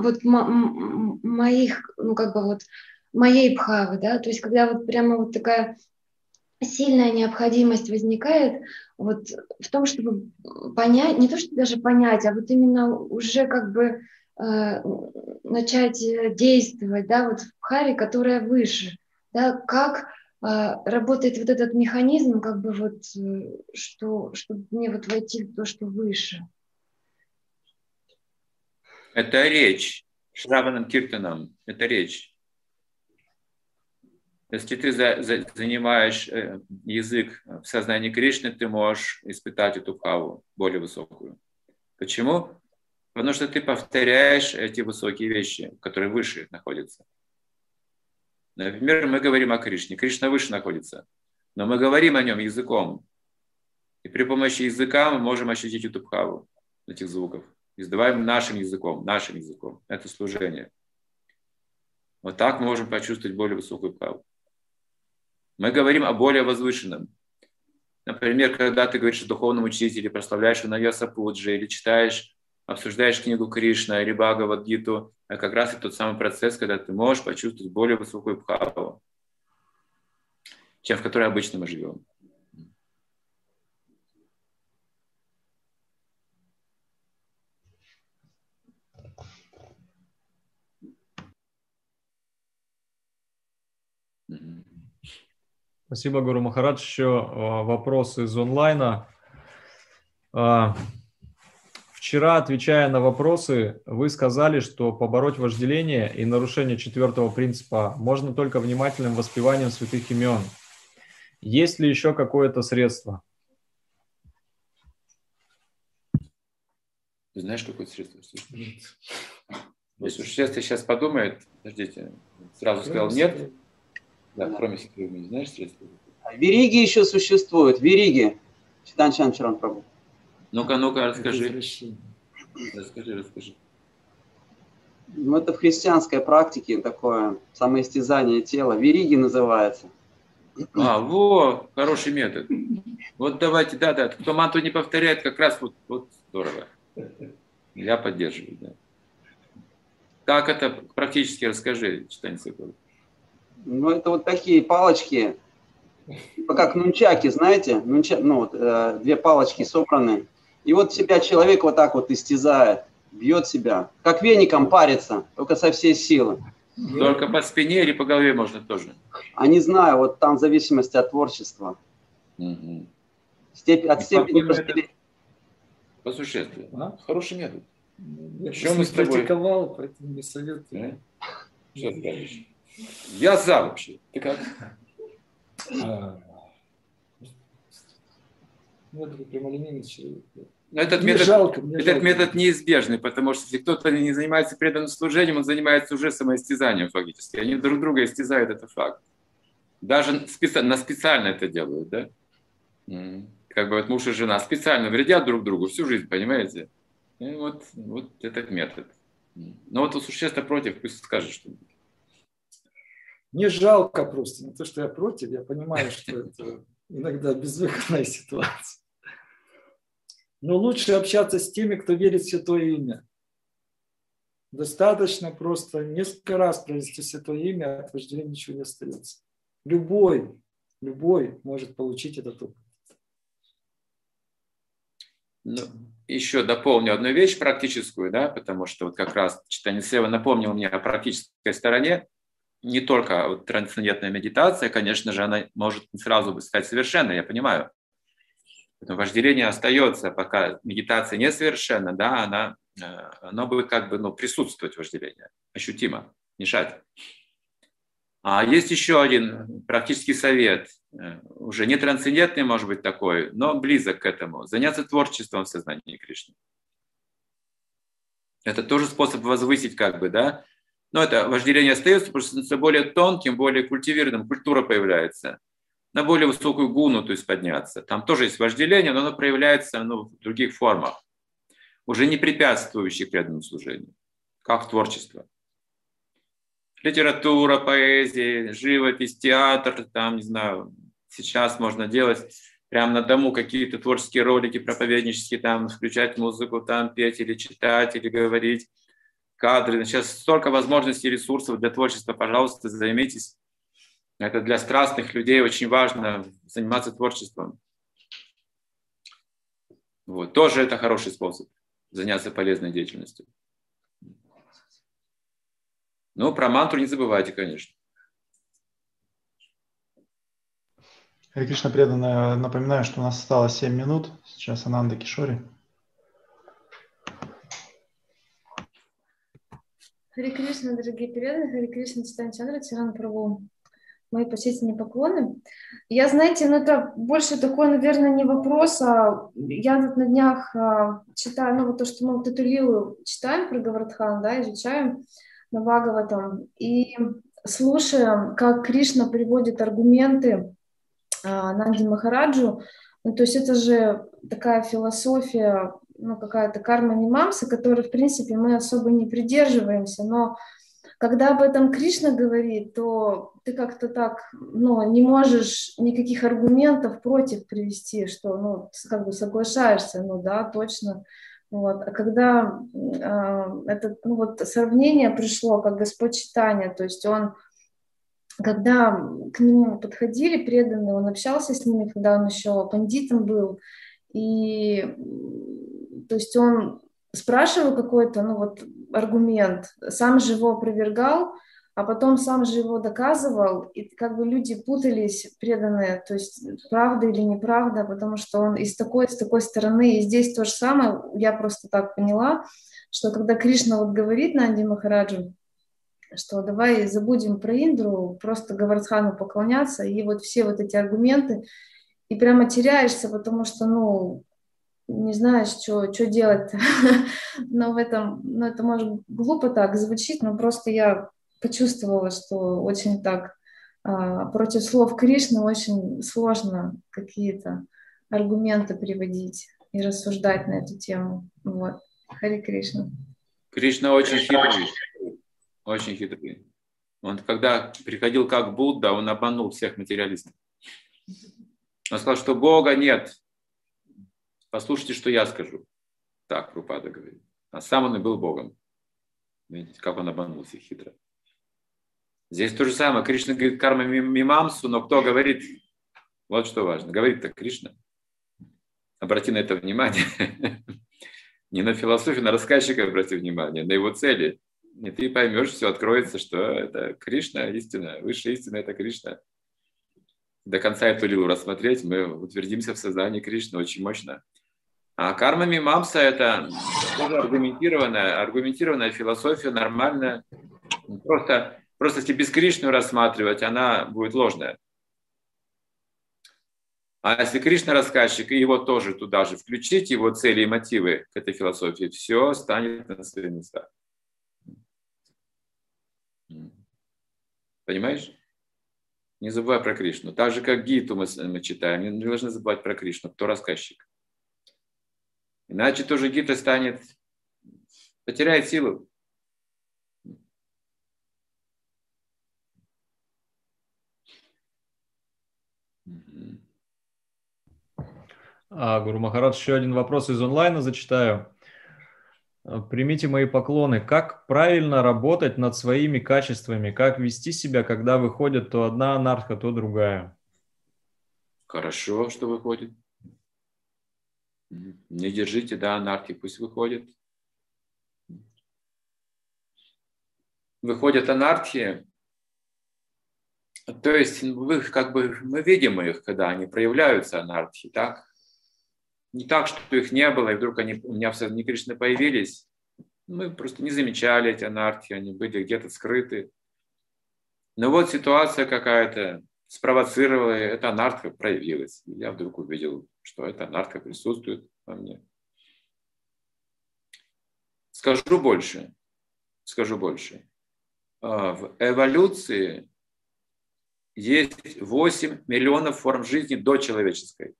моих, ну, как бы вот моей бхавы, да, то есть когда вот прямо вот такая сильная необходимость возникает вот в том, чтобы понять, не то, что даже понять, а вот именно уже как бы начать действовать, да, вот в бхаве, которая выше, да, как работает вот этот механизм, как бы вот, чтобы мне вот войти в то, что выше. Это речь. Шраванам Киртанам. Это речь. Если ты занимаешь язык в сознании Кришны, ты можешь испытать эту бхаву более высокую. Почему? Потому что ты повторяешь эти высокие вещи, которые выше находятся. Например, мы говорим о Кришне. Кришна выше находится. Но мы говорим о нем языком. И при помощи языка мы можем ощутить эту бхаву, этих звуков. Издаваем нашим языком. Нашим языком. Это служение. Вот так мы можем почувствовать более высокую бхаву. Мы говорим о более возвышенном. Например, когда ты говоришь о духовном учителе, прославляешь Винайоса Пуджи, или читаешь, обсуждаешь книгу Кришна или Бхагавад-гиту, это как раз и тот самый процесс, когда ты можешь почувствовать более высокую бхаву, чем в которой обычно мы живем. Спасибо, Гуру Махарадж. Еще вопрос из онлайна. Вчера, отвечая на вопросы, вы сказали, что побороть вожделение и нарушение 4-го принципа можно только внимательным воспеванием святых имен. Есть ли еще какое-то средство? Ты знаешь, какое средство? Нет. Если уж сейчас подумает, подождите, сразу сказал нет. Да, кроме святых имен, знаешь средства? Вириги еще существуют. Вириги. Читанчандра Царанпрабху. Ну-ка, расскажи. Расскажи. Ну, это в христианской практике такое самоистязание тела. Вириги называется. Хороший метод. Вот давайте, да. Кто мантру не повторяет, как раз вот здорово. Я поддерживаю, да. Как это практически расскажи, читание. Ну, это вот такие палочки, как нунчаки, знаете? Две палочки собраны. И вот себя человек вот так вот истязает. бьет себя. Как веником парится, только со всей силы. Только по спине или по голове можно тоже? А не знаю, вот там в зависимости от творчества. Угу. От степени вожделения. По существу. Хороший метод. Я Чем мы с тобой? практиковал, поэтому не советую. Что скажешь? Я за вообще. Ты как? Метод прямолинейный человек. Этот Мне метод, жалко, этот метод неизбежный, потому что если кто-то не занимается преданным служением, он занимается уже самоистязанием фактически. Они друг друга истязают, это факт. Даже специально это делают, да? Как бы вот муж и жена специально вредят друг другу всю жизнь, понимаете? И вот этот метод. Но вот у существа против, пусть скажет что-нибудь. Мне жалко просто. Не то, что я против, я понимаю, что это иногда безвыходная ситуация. Но лучше общаться с теми, кто верит в Святое Имя. Достаточно просто несколько раз произнести Святое Имя, от вожделения ничего не остается. Любой может получить этот опыт. Ну, еще дополню одну вещь практическую, да, потому что вот как раз читание Сева напомнил мне о практической стороне. Не только вот трансцендентная медитация, конечно же, она может не сразу стать совершенной, я понимаю. Но вожделение остается, пока медитация несовершенна, да, оно будет как бы присутствовать вожделение, ощутимо, мешать. А есть еще один практический совет, уже не трансцендентный, может быть, такой, но близок к этому. Заняться творчеством в сознании Кришны. Это тоже способ возвысить как бы, да. Но это вожделение остается, потому что становится более тонким, более культивированным, культура появляется. На более высокую гуну, то есть подняться. Там тоже есть вожделение, но оно проявляется в других формах, уже не препятствующих преданному служению, как творчество. Литература, поэзия, живопись, театр, там, не знаю, сейчас можно делать прямо на дому какие-то творческие ролики проповеднические, там, включать музыку, там, петь или читать, или говорить, кадры. Сейчас столько возможностей и ресурсов для творчества, пожалуйста, займитесь. Это для страстных людей очень важно заниматься творчеством. Вот. Тоже это хороший способ заняться полезной деятельностью. Ну, про мантру не забывайте, конечно. Харе Кришна, преданные, напоминаю, что у нас осталось 7 минут. Сейчас Ананда Кишори. Харе Кришна, дорогие преданные, Харе Кришна, Чайтанья Чандра, Царан Прабху. Мои почтительные поклоны. Я, знаете, это больше такой, наверное, не вопрос, а я тут на днях читаю, вот то, что мы вот эту лилу читаем про Гавардхан, да, изучаем на Бхагаватам, и слушаем, как Кришна приводит аргументы Нанди Махараджу. То есть это же такая философия, какая-то карма-мимамса, которой, в принципе, мы особо не придерживаемся, но когда об этом Кришна говорит, то ты как-то так, не можешь никаких аргументов против привести, что, как бы соглашаешься, да, точно. Вот. А когда это, сравнение пришло, как Господь Чайтанья, то есть он, когда к нему подходили преданные, он общался с ними, когда он еще пандитом был, и, то есть он спрашивал какой-то, аргумент, сам же его опровергал, а потом сам же его доказывал, и как бы люди путались, преданные, то есть правда или неправда, потому что он и с такой стороны, и здесь то же самое, я просто так поняла, что когда Кришна говорит Нанди Махараджу, что давай забудем про Индру, просто Гавардхану поклоняться, и все эти аргументы, и прямо теряешься, потому что, не знаешь, что делать-то. Но это может глупо так звучит, но просто я почувствовала, что очень так против слов Кришны очень сложно какие-то аргументы приводить и рассуждать на эту тему. Вот. Харе Кришна. Кришна очень хитрый. Очень хитрый. Он когда приходил как Будда, он обманул всех материалистов. Он сказал, что Бога нет. Послушайте, что я скажу. Так Прабхупада говорит. А сам он и был Богом. Видите, как он обманул всех хитро. Здесь то же самое. Кришна говорит карма мимамсу, но кто говорит? Вот что важно. Говорит-то Кришна. Обрати на это внимание. Не на философию, на рассказчика обрати внимание, на его цели. И ты поймешь, все откроется, что это Кришна, истина, высшая истина – это Кришна. До конца эту лилу рассмотреть, мы утвердимся в сознании Кришны очень мощно. А карма мимамса – это тоже аргументированная философия, нормальная. Просто если без Кришну рассматривать, она будет ложная. А если Кришна рассказчик, и его тоже туда же включить, его цели и мотивы к этой философии, все станет на свои места. Понимаешь? Не забывай про Кришну. Так же, как Гиту мы читаем, не должны забывать про Кришну, кто рассказчик. Иначе тоже Гита потеряет силу. Гуру Махарадж, еще один вопрос из онлайна зачитаю. Примите мои поклоны. Как правильно работать над своими качествами? Как вести себя, когда выходит то одна анарха, то другая? Хорошо, что выходит. Не держите, да, анархи, пусть выходит. Выходят анархии. То есть мы видим их, когда они проявляются, анархии, так? Не так, что их не было, и вдруг они у меня в сознании Кришны появились. Мы просто не замечали эти анархии, они были где-то скрыты. Но вот ситуация какая-то спровоцировала, эта анарха проявилась. И я вдруг увидел, что эта анарха присутствует во мне. Скажу больше. В эволюции есть 8 миллионов форм жизни до человеческой.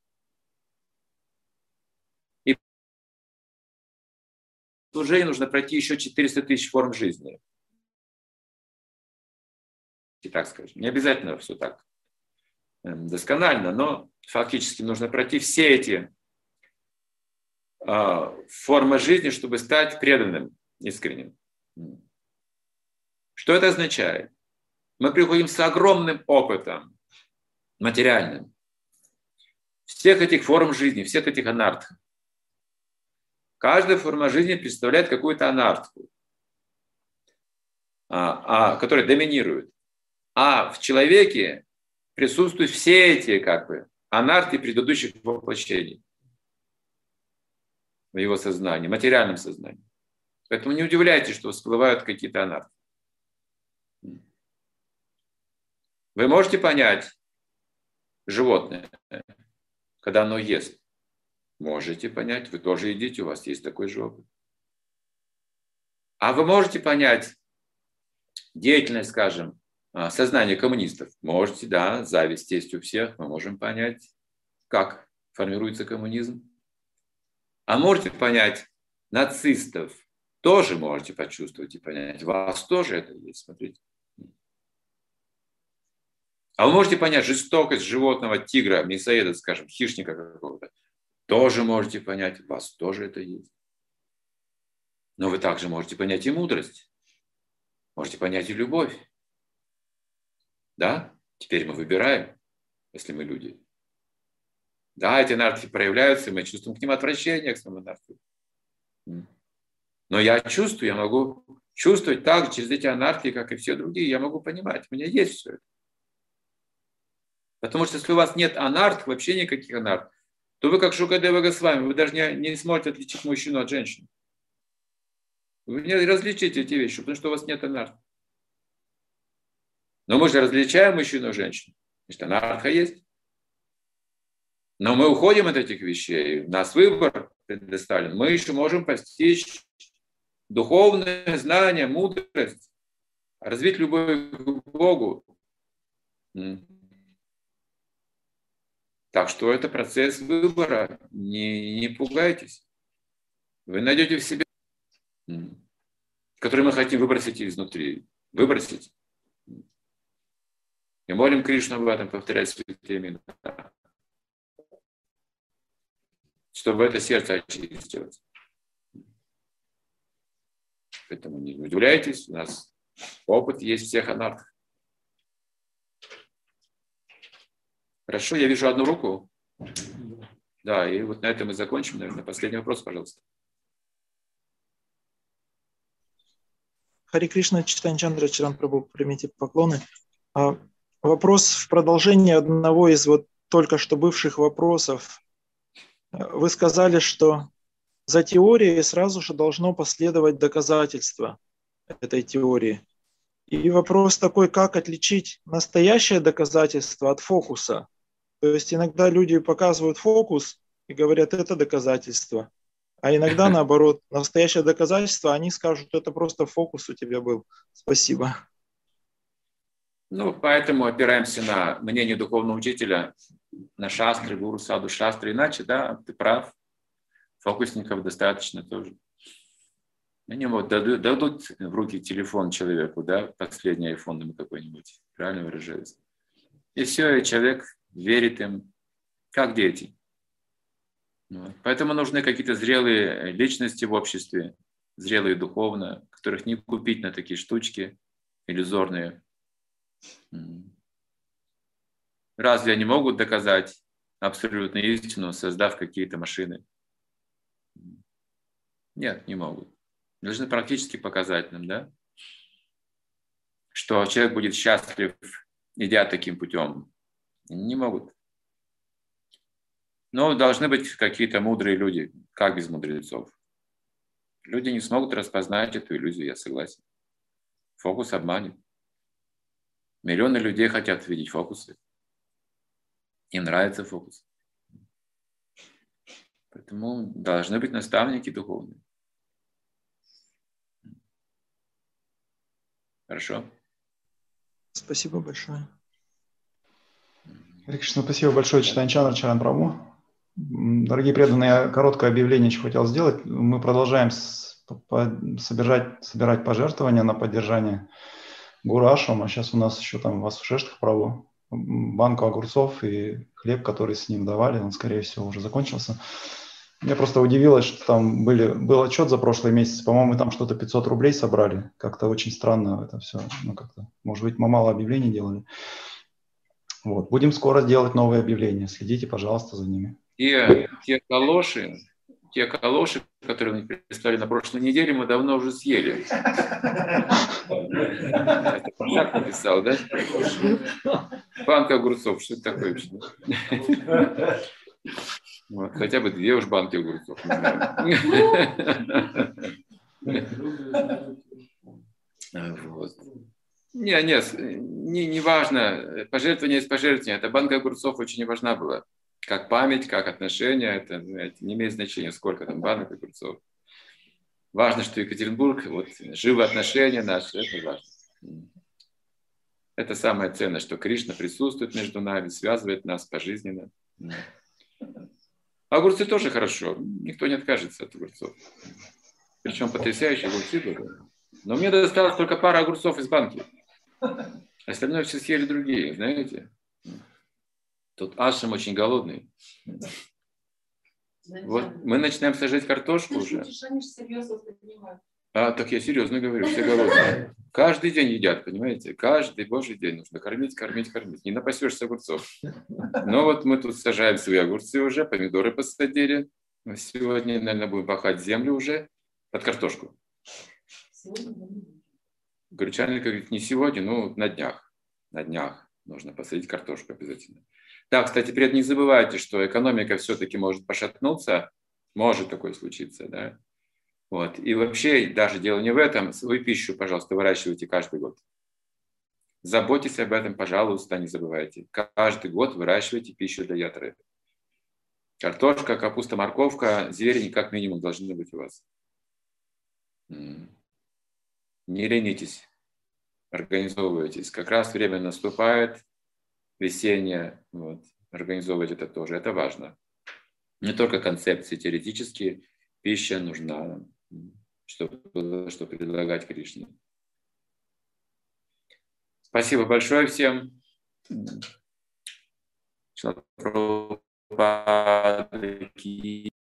Уже нужно пройти еще 400 тысяч форм жизни. И так скажем. Не обязательно все так досконально, но фактически нужно пройти все эти формы жизни, чтобы стать преданным, искренним. Что это означает? Мы приходим с огромным опытом материальным всех этих форм жизни, всех этих анарх. Каждая форма жизни представляет какую-то анарху, которая доминирует. А в человеке присутствуют все эти анархи предыдущих воплощений в его сознании, материальном сознании. Поэтому не удивляйтесь, что всплывают какие-то анархи. Вы можете понять животное, когда оно ест. Можете понять, вы тоже едите, у вас есть такой же опыт. А вы можете понять деятельность, скажем, сознания коммунистов? Можете, да, зависть есть у всех, мы можем понять, как формируется коммунизм. А можете понять нацистов? Тоже можете почувствовать и понять. У вас тоже это есть, смотрите. А вы можете понять жестокость животного, тигра, мясоеда, скажем, хищника какого-то? Тоже можете понять, у вас тоже это есть. Но вы также можете понять и мудрость. Можете понять и любовь. Да? Теперь мы выбираем, если мы люди. Да, эти анархии проявляются, и мы чувствуем к ним отвращение, к своим анархиям. Но я чувствую, я могу чувствовать так же через эти анархии, как и все другие. Я могу понимать, у меня есть все это. Потому что если у вас нет анарх, вообще никаких анарх, то вы как Шукадева Госвами, вы даже не сможете отличить мужчину от женщины. Вы не различите эти вещи, потому что у вас нет анарх. Но мы же различаем мужчину и женщину. Значит, анарха есть. Но мы уходим от этих вещей. У нас выбор предоставлен. Мы еще можем постичь духовное знание, мудрость, развить любовь к Богу. Так что это процесс выбора. Не пугайтесь. Вы найдете в себе, который мы хотим выбросить изнутри. Выбросить. И молим Кришну об этом, повторять святые имена. Чтобы это сердце очистилось. Поэтому не удивляйтесь, у нас опыт есть всех анархов. Хорошо, я вижу одну руку. Да, и вот на этом мы закончим, наверное. Последний вопрос, пожалуйста. Хари Кришна, Чайтанья Чандра, Чаран Прабху, примите поклоны. Вопрос в продолжение одного из вот только что бывших вопросов. Вы сказали, что за теорией сразу же должно последовать доказательство этой теории. И вопрос такой, как отличить настоящее доказательство от фокуса? То есть иногда люди показывают фокус и говорят, это доказательство. А иногда наоборот, настоящее доказательство, они скажут, это просто фокус у тебя был. Спасибо. Ну, поэтому опираемся на мнение духовного учителя, на шастры, гуру, саду, шастры. Иначе, да, ты прав, фокусников достаточно тоже. Они вот дадут в руки телефон человеку, да, последний айфон какой-нибудь, правильно выражаюсь. И все, и человек верит им, как дети. Вот. Поэтому нужны какие-то зрелые личности в обществе, зрелые духовно, которых не купить на такие штучки иллюзорные. Разве они могут доказать абсолютную истину, создав какие-то машины? Нет, не могут. Должны практически показать нам, да, что человек будет счастлив, идя таким путем. Не могут. Но должны быть какие-то мудрые люди, как без мудрецов. Люди не смогут распознать эту иллюзию, я согласен. Фокус обманет. Миллионы людей хотят видеть фокусы. Им нравится фокус. Поэтому должны быть наставники духовные. Хорошо? Спасибо большое. Кришна, спасибо большое, Чайтанья Чандра, Чаран Прабху. Дорогие преданные, я короткое объявление еще хотел сделать. Мы продолжаем собирать пожертвования на поддержание Гуру Ашрама. Сейчас у нас еще там Васушештха Прабху, банку огурцов и хлеб, который с ним давали, он, скорее всего, уже закончился. Я просто удивилась, что там был отчет за прошлый месяц, по-моему, там что-то 500 рублей собрали. Как-то очень странно это все. Ну, как-то, может быть, мы мало объявлений делали. Вот. Будем скоро делать новые объявления. Следите, пожалуйста, за ними. И те калоши, которые мы прислали на прошлой неделе, мы давно уже съели. Это так написал, да? Банка огурцов, что это такое вообще? Вот, хотя бы 2 уж банки огурцов. Вот. Не важно. Пожертвование есть пожертвование. Эта банка огурцов очень не важна была. Как память, как отношения. Это не имеет значения, сколько там банок огурцов. Важно, что Екатеринбург, вот, живы отношения наши. Это важно. Это самое ценное, что Кришна присутствует между нами, связывает нас пожизненно. Огурцы тоже хорошо. Никто не откажется от огурцов. Причем потрясающие огурцы были. Но мне досталось только пара огурцов из банки. Остальное все съели другие, знаете. Тут Ашрам очень голодный. Вот мы начинаем сажать картошку уже. Так я серьезно говорю, все голодные. Каждый день едят, понимаете? Каждый божий день нужно кормить. Не напасешься огурцов. Но вот мы тут сажаем свои огурцы уже, помидоры посадили. Сегодня, наверное, будем пахать землю уже под картошку. Гречаник говорит, не сегодня, но на днях. На днях нужно посадить картошку обязательно. Да, кстати, при этом не забывайте, что экономика все-таки может пошатнуться. Может такое случиться, да. Вот. И вообще, даже дело не в этом, свою пищу, пожалуйста, выращивайте каждый год. Заботьтесь об этом, пожалуйста, не забывайте. Каждый год выращивайте пищу для ятры. Картошка, капуста, морковка, зелень как минимум должны быть у вас. Не ленитесь, организовывайтесь. Как раз время наступает, весеннее, вот. Организовывать это тоже, это важно. Не только концепции теоретические, пища нужна, чтобы что предлагать Кришне. Спасибо большое всем.